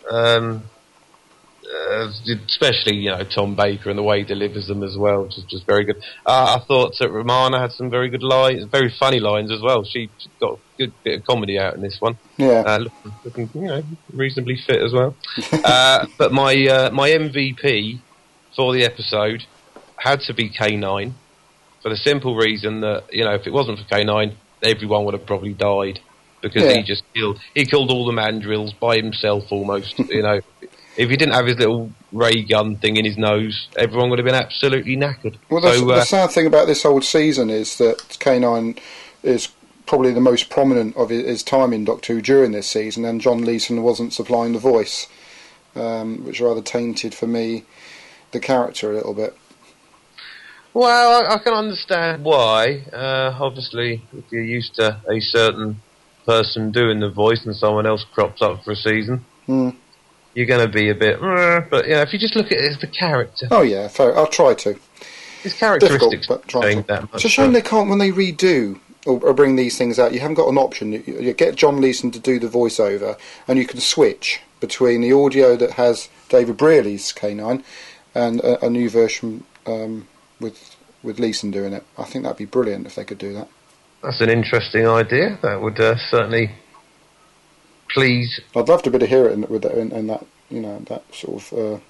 especially Tom Baker and the way he delivers them as well, which is just very good. I thought that Romana had some very good lines, very funny lines as well. She got a good bit of comedy out in this one. Yeah, looking reasonably fit as well. But my MVP for the episode had to be K9, for the simple reason that if it wasn't for K9, everyone would have probably died. Because he killed all the mandrills by himself almost. If he didn't have his little ray gun thing in his nose, everyone would have been absolutely knackered. Well, the sad thing about this whole season is that K9 is probably the most prominent of his time in Doctor Who during this season, and John Leeson wasn't supplying the voice, which rather tainted for me the character a little bit. Well, I can understand why. Obviously, if you're used to a certain person doing the voice and someone else crops up for a season, you're going to be a bit, but if you just look at it as the character. Oh yeah, fair. I'll try to. His characteristics change that much. It's a shame they can't, when they redo or bring these things out, you haven't got an option. You get John Leeson to do the voiceover, and you can switch between the audio that has David Brearley's K9 and a new version with Leeson doing it. I think that'd be brilliant if they could do that. That's an interesting idea. That would certainly please. I'd love to be able to hear it in that that sort of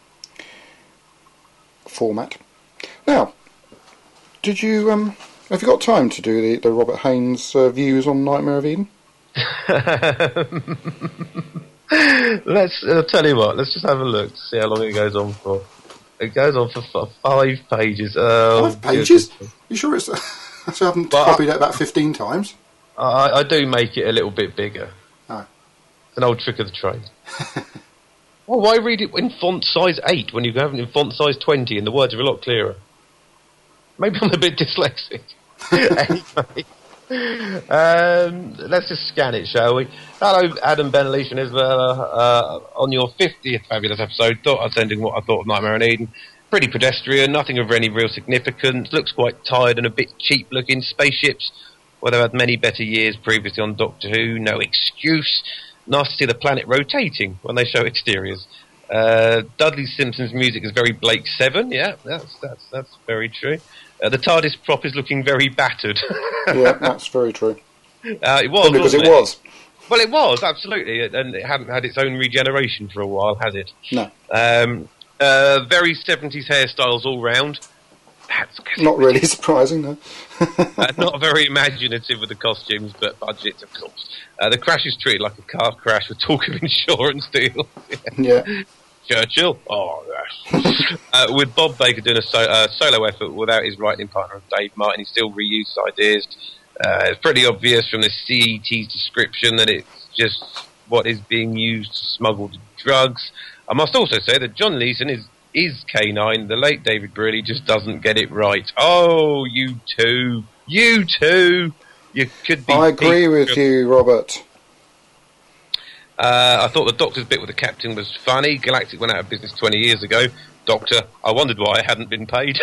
format. Now, did you have you got time to do the Robert Haynes views on Nightmare of Eden? I'll tell you what. Let's just have a look to see how long it goes on for. It goes on for 5 pages. 5 pages? You sure it's? So I haven't copied it about 15 times. I do make it a little bit bigger. Oh. It's an old trick of the trade. Well, why read it in font size 8 when you can have it in font size 20 and the words are a lot clearer? Maybe I'm a bit dyslexic. Anyway, let's just scan it, shall we? Hello, Adam, Ben, Alicia and Isabella. On your 50th fabulous episode, thought I'd send in what I thought of Nightmare on Eden. Pretty pedestrian, nothing of any real significance, looks quite tired and a bit cheap-looking. Spaceships, well, they've had many better years previously on Doctor Who, no excuse. Nice to see the planet rotating when they show exteriors. Dudley Simpson's music is very Blake 7, yeah, that's very true. The TARDIS prop is looking very battered. Yeah, that's very true. It was, because wasn't it was. Well, it was, absolutely, and it hadn't had its own regeneration for a while, has it? No. Very 70s hairstyles all round. That's not really surprising, no. Not very imaginative with the costumes, but budgets, of course. The crash is treated like a car crash with talk of insurance deals. Yeah. Churchill? Oh, yes. With Bob Baker doing a solo effort without his writing partner, Dave Martin, he still reused ideas. It's pretty obvious from the CET's description that it's just what is being used to smuggle the drugs. I must also say that John Leeson is K9. The late David Braley just doesn't get it right. Oh, you two. You could be... I agree with you, Robert. I thought the Doctor's bit with the Captain was funny. Galactic went out of business 20 years ago. Doctor, I wondered why I hadn't been paid.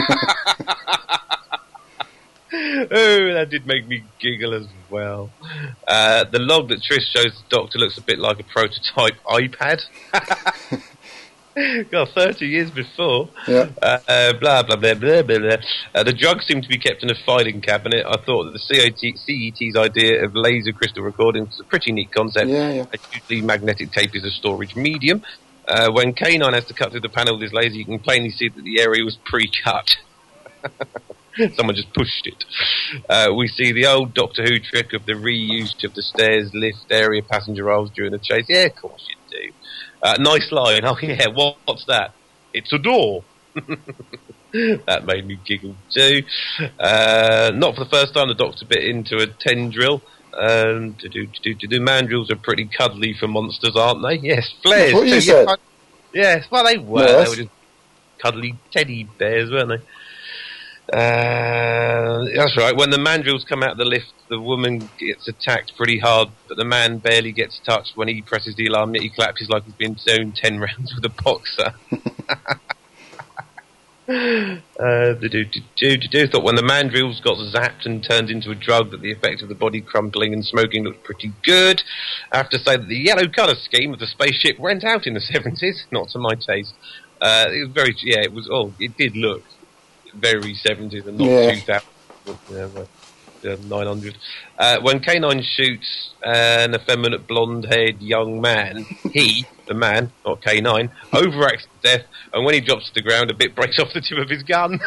Oh, that did make me giggle as well. The log that Trish shows the Doctor looks a bit like a prototype iPad. God, 30 years before. Yeah. Blah, blah, blah, blah, blah, blah. The drugs seem to be kept in a filing cabinet. I thought that the CET's idea of laser crystal recording was a pretty neat concept. Yeah. Usually magnetic tape is a storage medium. When K9 has to cut through the panel with his laser, you can plainly see that the area was pre-cut. Someone just pushed it. We see the old Doctor Who trick of the reuse of the stairs, lift, area, passenger aisles during the chase. Yeah, of course you do. Nice line. Oh, yeah, what's that? It's a door. That made me giggle too. Not for the first time the Doctor bit into a tendril. The mandrills are pretty cuddly for monsters, aren't they? Yes, flares. That's what you said. Yes, well, they were. Yes. They were just cuddly teddy bears, weren't they? That's right. When the mandrills come out of the lift, the woman gets attacked pretty hard, but the man barely gets touched. When he presses the alarm, he collapses like he's been thrown 10 rounds with a boxer. Thought when the mandrills got zapped and turned into a drug, that the effect of the body crumpling and smoking looked pretty good. I have to say that the yellow colour scheme of the spaceship went out in the 70s, not to my taste. It was very, it did look very 70s and not 2000, 900. When K9 shoots an effeminate blonde-haired young man, he, the man, not K9, overacts death, and when he drops to the ground, a bit breaks off the tip of his gun.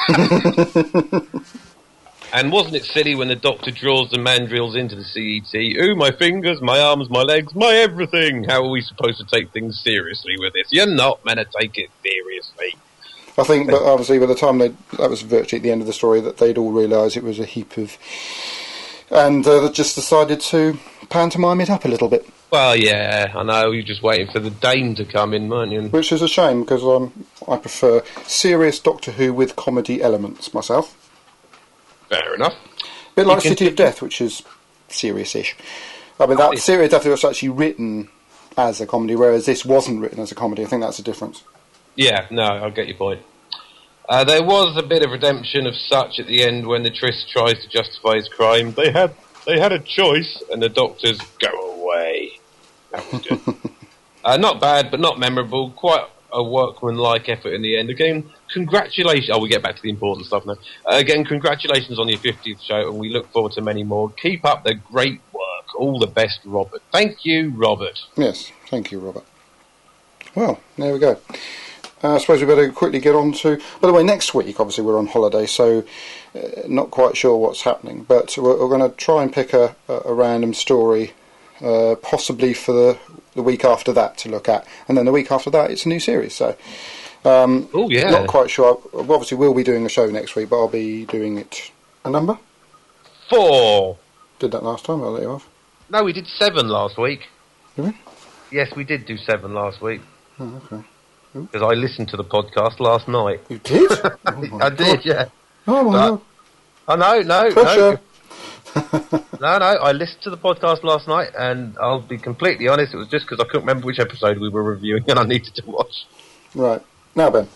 And wasn't it silly when the Doctor draws the mandrills into the CET? Ooh, my fingers, my arms, my legs, my everything! How are we supposed to take things seriously with this? You're not meant to take it seriously. I think, but obviously by the time that was virtually at the end of the story, that they'd all realised it was a heap of... And they just decided to pantomime it up a little bit. Well, yeah, I know, you're just waiting for the Dane to come in, weren't you? Which is a shame, because I prefer serious Doctor Who with comedy elements, myself. Fair enough. A bit like City of Death, which is serious-ish. I mean, that City of Death was actually written as a comedy, whereas this wasn't written as a comedy. I think that's the difference. Yeah, no, I get your point. There was a bit of redemption of such at the end when the Triss tries to justify his crime. They had a choice, and the Doctors go away. That was good. Not bad, but not memorable. Quite a workmanlike effort in the end. Again, congratulations. Oh, we get back to the important stuff now. Again, congratulations on your 50th show, and we look forward to many more. Keep up the great work. All the best, Robert. Thank you, Robert. Yes, thank you, Robert. Well, there we go. I suppose we better quickly get on to... By the way, next week, obviously, we're on holiday, so not quite sure what's happening. But we're going to try and pick a random story, possibly for the week after that to look at. And then the week after that, it's a new series. So, not quite sure. Obviously, we'll be doing a show next week, but I'll be doing it... A number? 4. Did that last time, I'll let you off. No, we did 7 last week. Did we? Yes, we did do 7 last week. Oh, okay. Because I listened to the podcast last night. You did? Oh, I did, yeah. Oh, my God. Oh, no. Pressure. No, I listened to the podcast last night, and I'll be completely honest, it was just because I couldn't remember which episode we were reviewing and I needed to watch. Right. Now, Ben,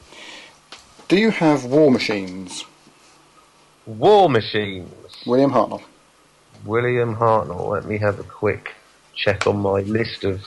do you have War Machines? War Machines. William Hartnell. William Hartnell. Let me have a quick check on my list of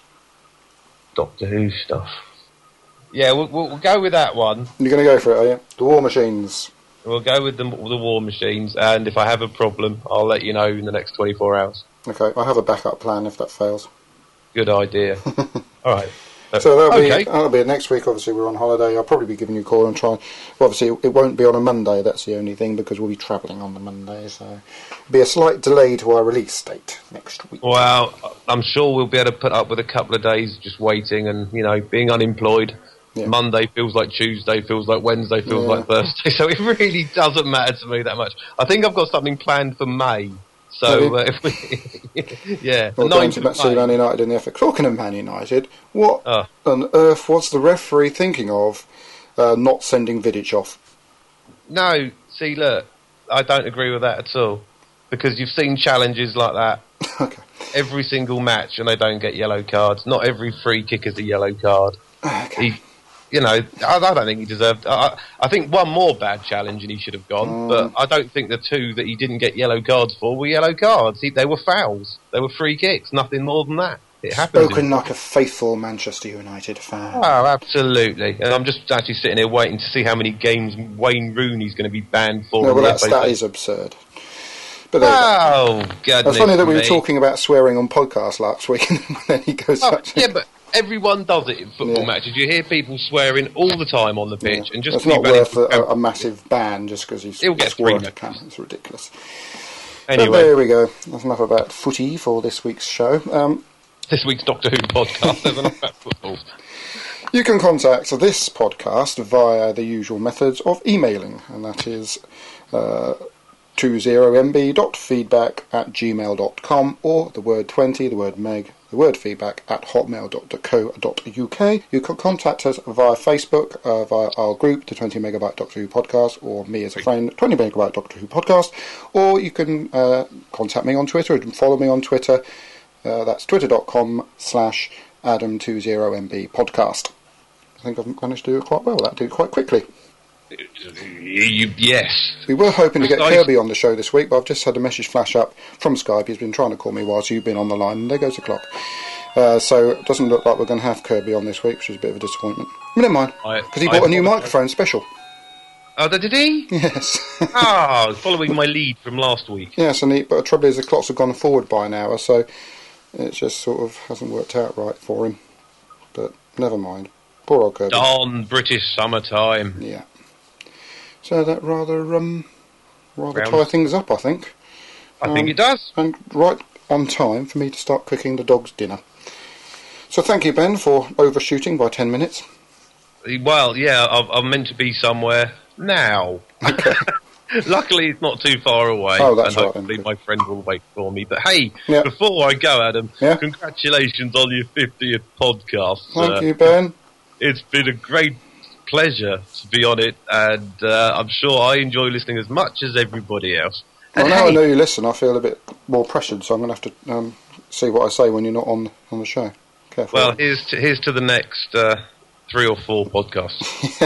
Doctor Who stuff. Yeah, we'll go with that one. You're going to go for it, are you? The War Machines. We'll go with the War Machines, and if I have a problem, I'll let you know in the next 24 hours. Okay, I have a backup plan if that fails. Good idea. All right. So that'll be next week. Obviously, we're on holiday. I'll probably be giving you a call and trying. Well, obviously, it won't be on a Monday. That's the only thing because we'll be travelling on the Monday. So it'll be a slight delay to our release date next week. Well, I'm sure we'll be able to put up with a couple of days just waiting and being unemployed. Yeah. Monday feels like Tuesday, feels like Wednesday, feels like Thursday. So it really doesn't matter to me that much. I think I've got something planned for May. So if we, Well, going to see Man United in the FA. Talking of Man United, what on earth was the referee thinking of not sending Vidic off? No, see, look, I don't agree with that at all because you've seen challenges like that. Okay. Every single match, and they don't get yellow cards. Not every free kick is a yellow card. Okay. I don't think he deserved. I think one more bad challenge and he should have gone, but I don't think the 2 that he didn't get yellow cards for were yellow cards. They were fouls. They were free kicks. Nothing more than that. It happens. Spoken like a faithful Manchester United fan. Oh, absolutely. And I'm just actually sitting here waiting to see how many games Wayne Rooney's going to be banned for. No, well, that is absurd. But goodness. It's funny that we were talking about swearing on podcast last week, and then he goes. Yeah, but everyone does it in football matches. You hear people swearing all the time on the pitch, and just it's not worth a massive ban just because he's swore at a camp. It's ridiculous. Anyway, but there we go. That's enough about footy for this week's show. This week's Doctor Who podcast. There's enough about football. You can contact this podcast via the usual methods of emailing, and that is 20mb.feedback@gmail.com or the word 20, the word meg, the word feedback @hotmail.co.uk. You can contact us via Facebook, via our group, the 20 Megabyte Doctor Who Podcast, or me as a friend, 20 Megabyte Doctor Who Podcast, or you can contact me on Twitter and follow me on Twitter. That's twitter.com/Adam20MB podcast. I think I've managed to do it quite well. That did it quite quickly. Yes. We were hoping to get Kirby on the show this week, but I've just had a message flash up from Skype. He's been trying to call me whilst you've been on the line, and there goes the clock. So it doesn't look like we're going to have Kirby on this week, which is a bit of a disappointment. But never mind, because he bought a new microphone special. Oh, did he? Yes. Following my lead from last week. Yes, but the trouble is the clocks have gone forward by an hour, so it just sort of hasn't worked out right for him. But never mind. Poor old Kirby. Darn British summertime. Yeah. So that rather tie things up, I think. I think it does. And right on time for me to start cooking the dog's dinner. So thank you, Ben, for overshooting by 10 minutes. Well, yeah, I'm meant to be somewhere now. Okay. Luckily, it's not too far away. Oh, that's and right. hopefully my friend will wait for me. But hey, before I go, Adam, congratulations on your 50th podcast. Thank you, Ben. It's been a great pleasure to be on it, and I'm sure I enjoy listening as much as everybody else. Well, now I know you listen, I feel a bit more pressured, so I'm going to have to see what I say when you're not on the show. Careful. Well, here's to the next 3 or 4 podcasts.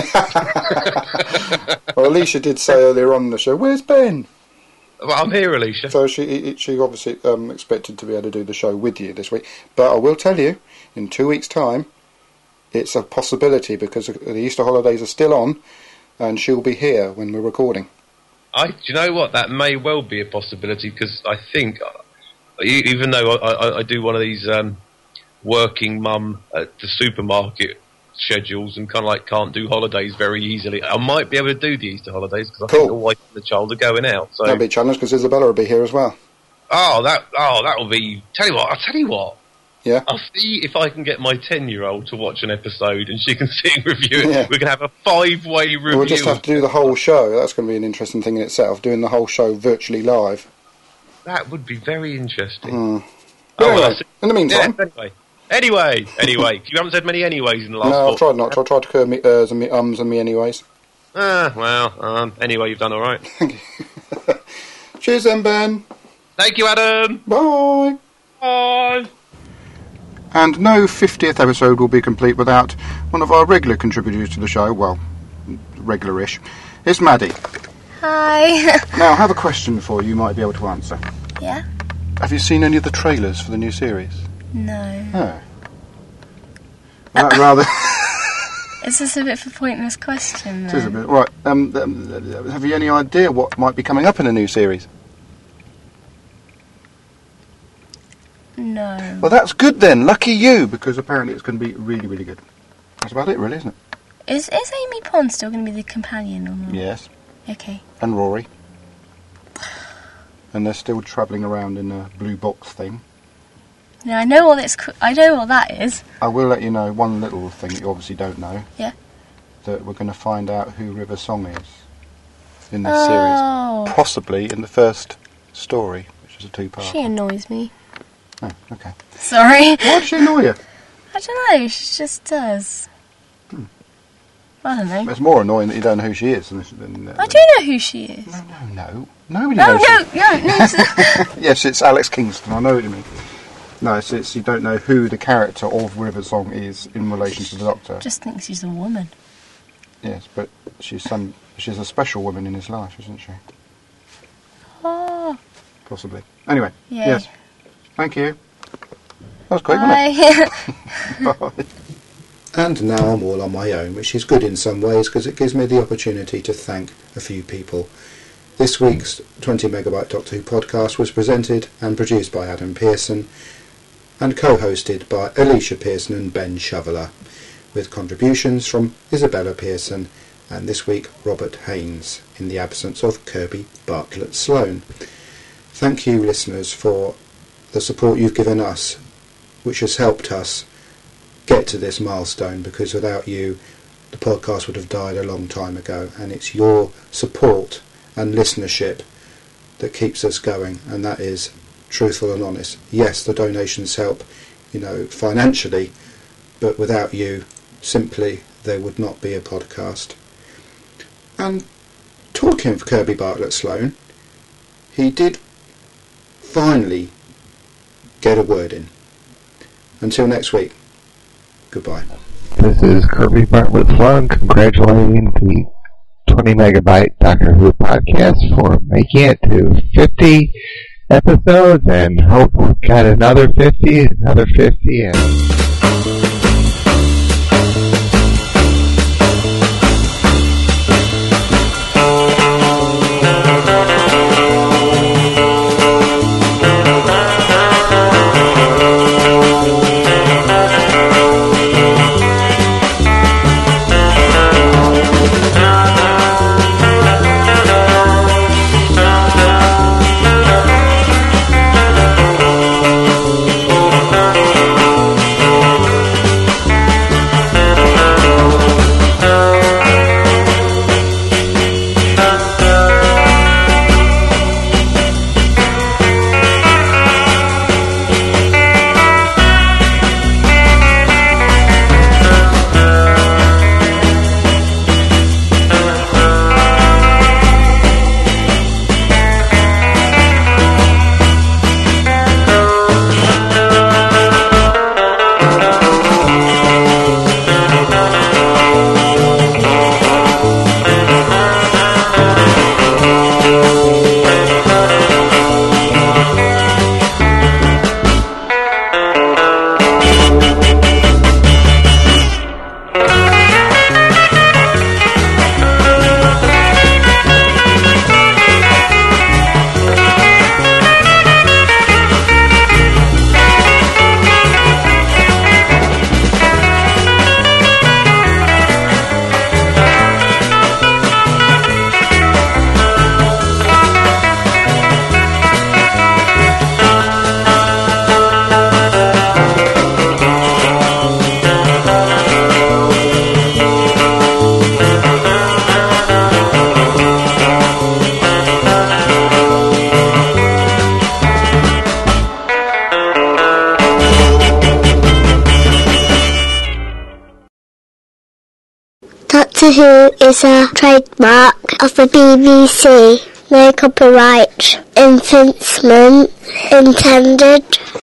Well, Alicia did say earlier on in the show, "Where's Ben?" Well, I'm here, Alicia. So she obviously expected to be able to do the show with you this week, but I will tell you, in 2 weeks' time, it's a possibility because the Easter holidays are still on, and she'll be here when we're recording. Do you know what? That may well be a possibility because I think, even though I do one of these working mum at the supermarket schedules and kind of like can't do holidays very easily, I might be able to do the Easter holidays because I think the wife and the child are going out. So that'll be a challenge because Isabella will be here as well. That will be. I'll tell you what. Yeah. I'll see if I can get my 10-year-old to watch an episode and she can see and review it. Yeah. We're going to have a 5-way review. We'll just have to do the whole show. That's going to be an interesting thing in itself, doing the whole show virtually live. That would be very interesting. But anyway, in the meantime... Yeah, anyway, you haven't said many anyways in the last... No, I've tried not to. I tried to curb me ers and me ums and me anyways. Anyway, you've done all right. Thank you. Cheers then, Ben. Thank you, Adam. Bye. Bye. And no 50th episode will be complete without one of our regular contributors to the show. Well, regular-ish. It's Maddie. Hi. Now, I have a question for you might be able to answer. Yeah? Have you seen any of the trailers for the new series? No. Oh. Well, that rather... Is this a bit of a pointless question, then? It is a bit. Right. Have you any idea what might be coming up in the new series? No. Well, that's good then. Lucky you, because apparently it's going to be really, really good. That's about it, really, isn't it? Is Amy Pond still going to be the companion or not? Yes. Okay. And Rory. And they're still travelling around in a blue box thing. Now I know what that is. I will let you know one little thing that you obviously don't know. Yeah. That we're going to find out who River Song is in this series. Possibly in the first story, which is a 2-part. She annoys me. Oh, okay. Sorry. Why does she annoy you? I don't know, she just does. I don't know. It's more annoying that you don't know who she is. Than, I do know who she is. No. Nobody knows. No. Yes, it's Alex Kingston. I know what you mean. No, it's you don't know who the character of River Song is in relation to the Doctor. Just thinks she's a woman. Yes, but she's a special woman in his life, isn't she? Oh. Possibly. Anyway. Yeah. Yes. Thank you. That was quick, wasn't it? Bye. And now I'm all on my own, which is good in some ways because it gives me the opportunity to thank a few people. This week's 20 Megabyte Doctor Who podcast was presented and produced by Adam Pearson and co-hosted by Alicia Pearson and Ben Shoveler, with contributions from Isabella Pearson and this week Robert Haynes, in the absence of Kirby Bartlett Sloan. Thank you, listeners, for the support you've given us, which has helped us get to this milestone, because without you the podcast would have died a long time ago, and it's your support and listenership that keeps us going, and that is truthful and honest. Yes, the donations help, financially, but without you, simply, there would not be a podcast. And talking of Kirby Bartlett Sloan, he did finally get a word in. Until next week, goodbye. This is Kirby Bartlett Sloan congratulating the 20 Megabyte Doctor Who podcast for making it to 50 episodes, and hope we've got another 50, and Doctor Who is a trademark of the BBC. No copyright infringement intended.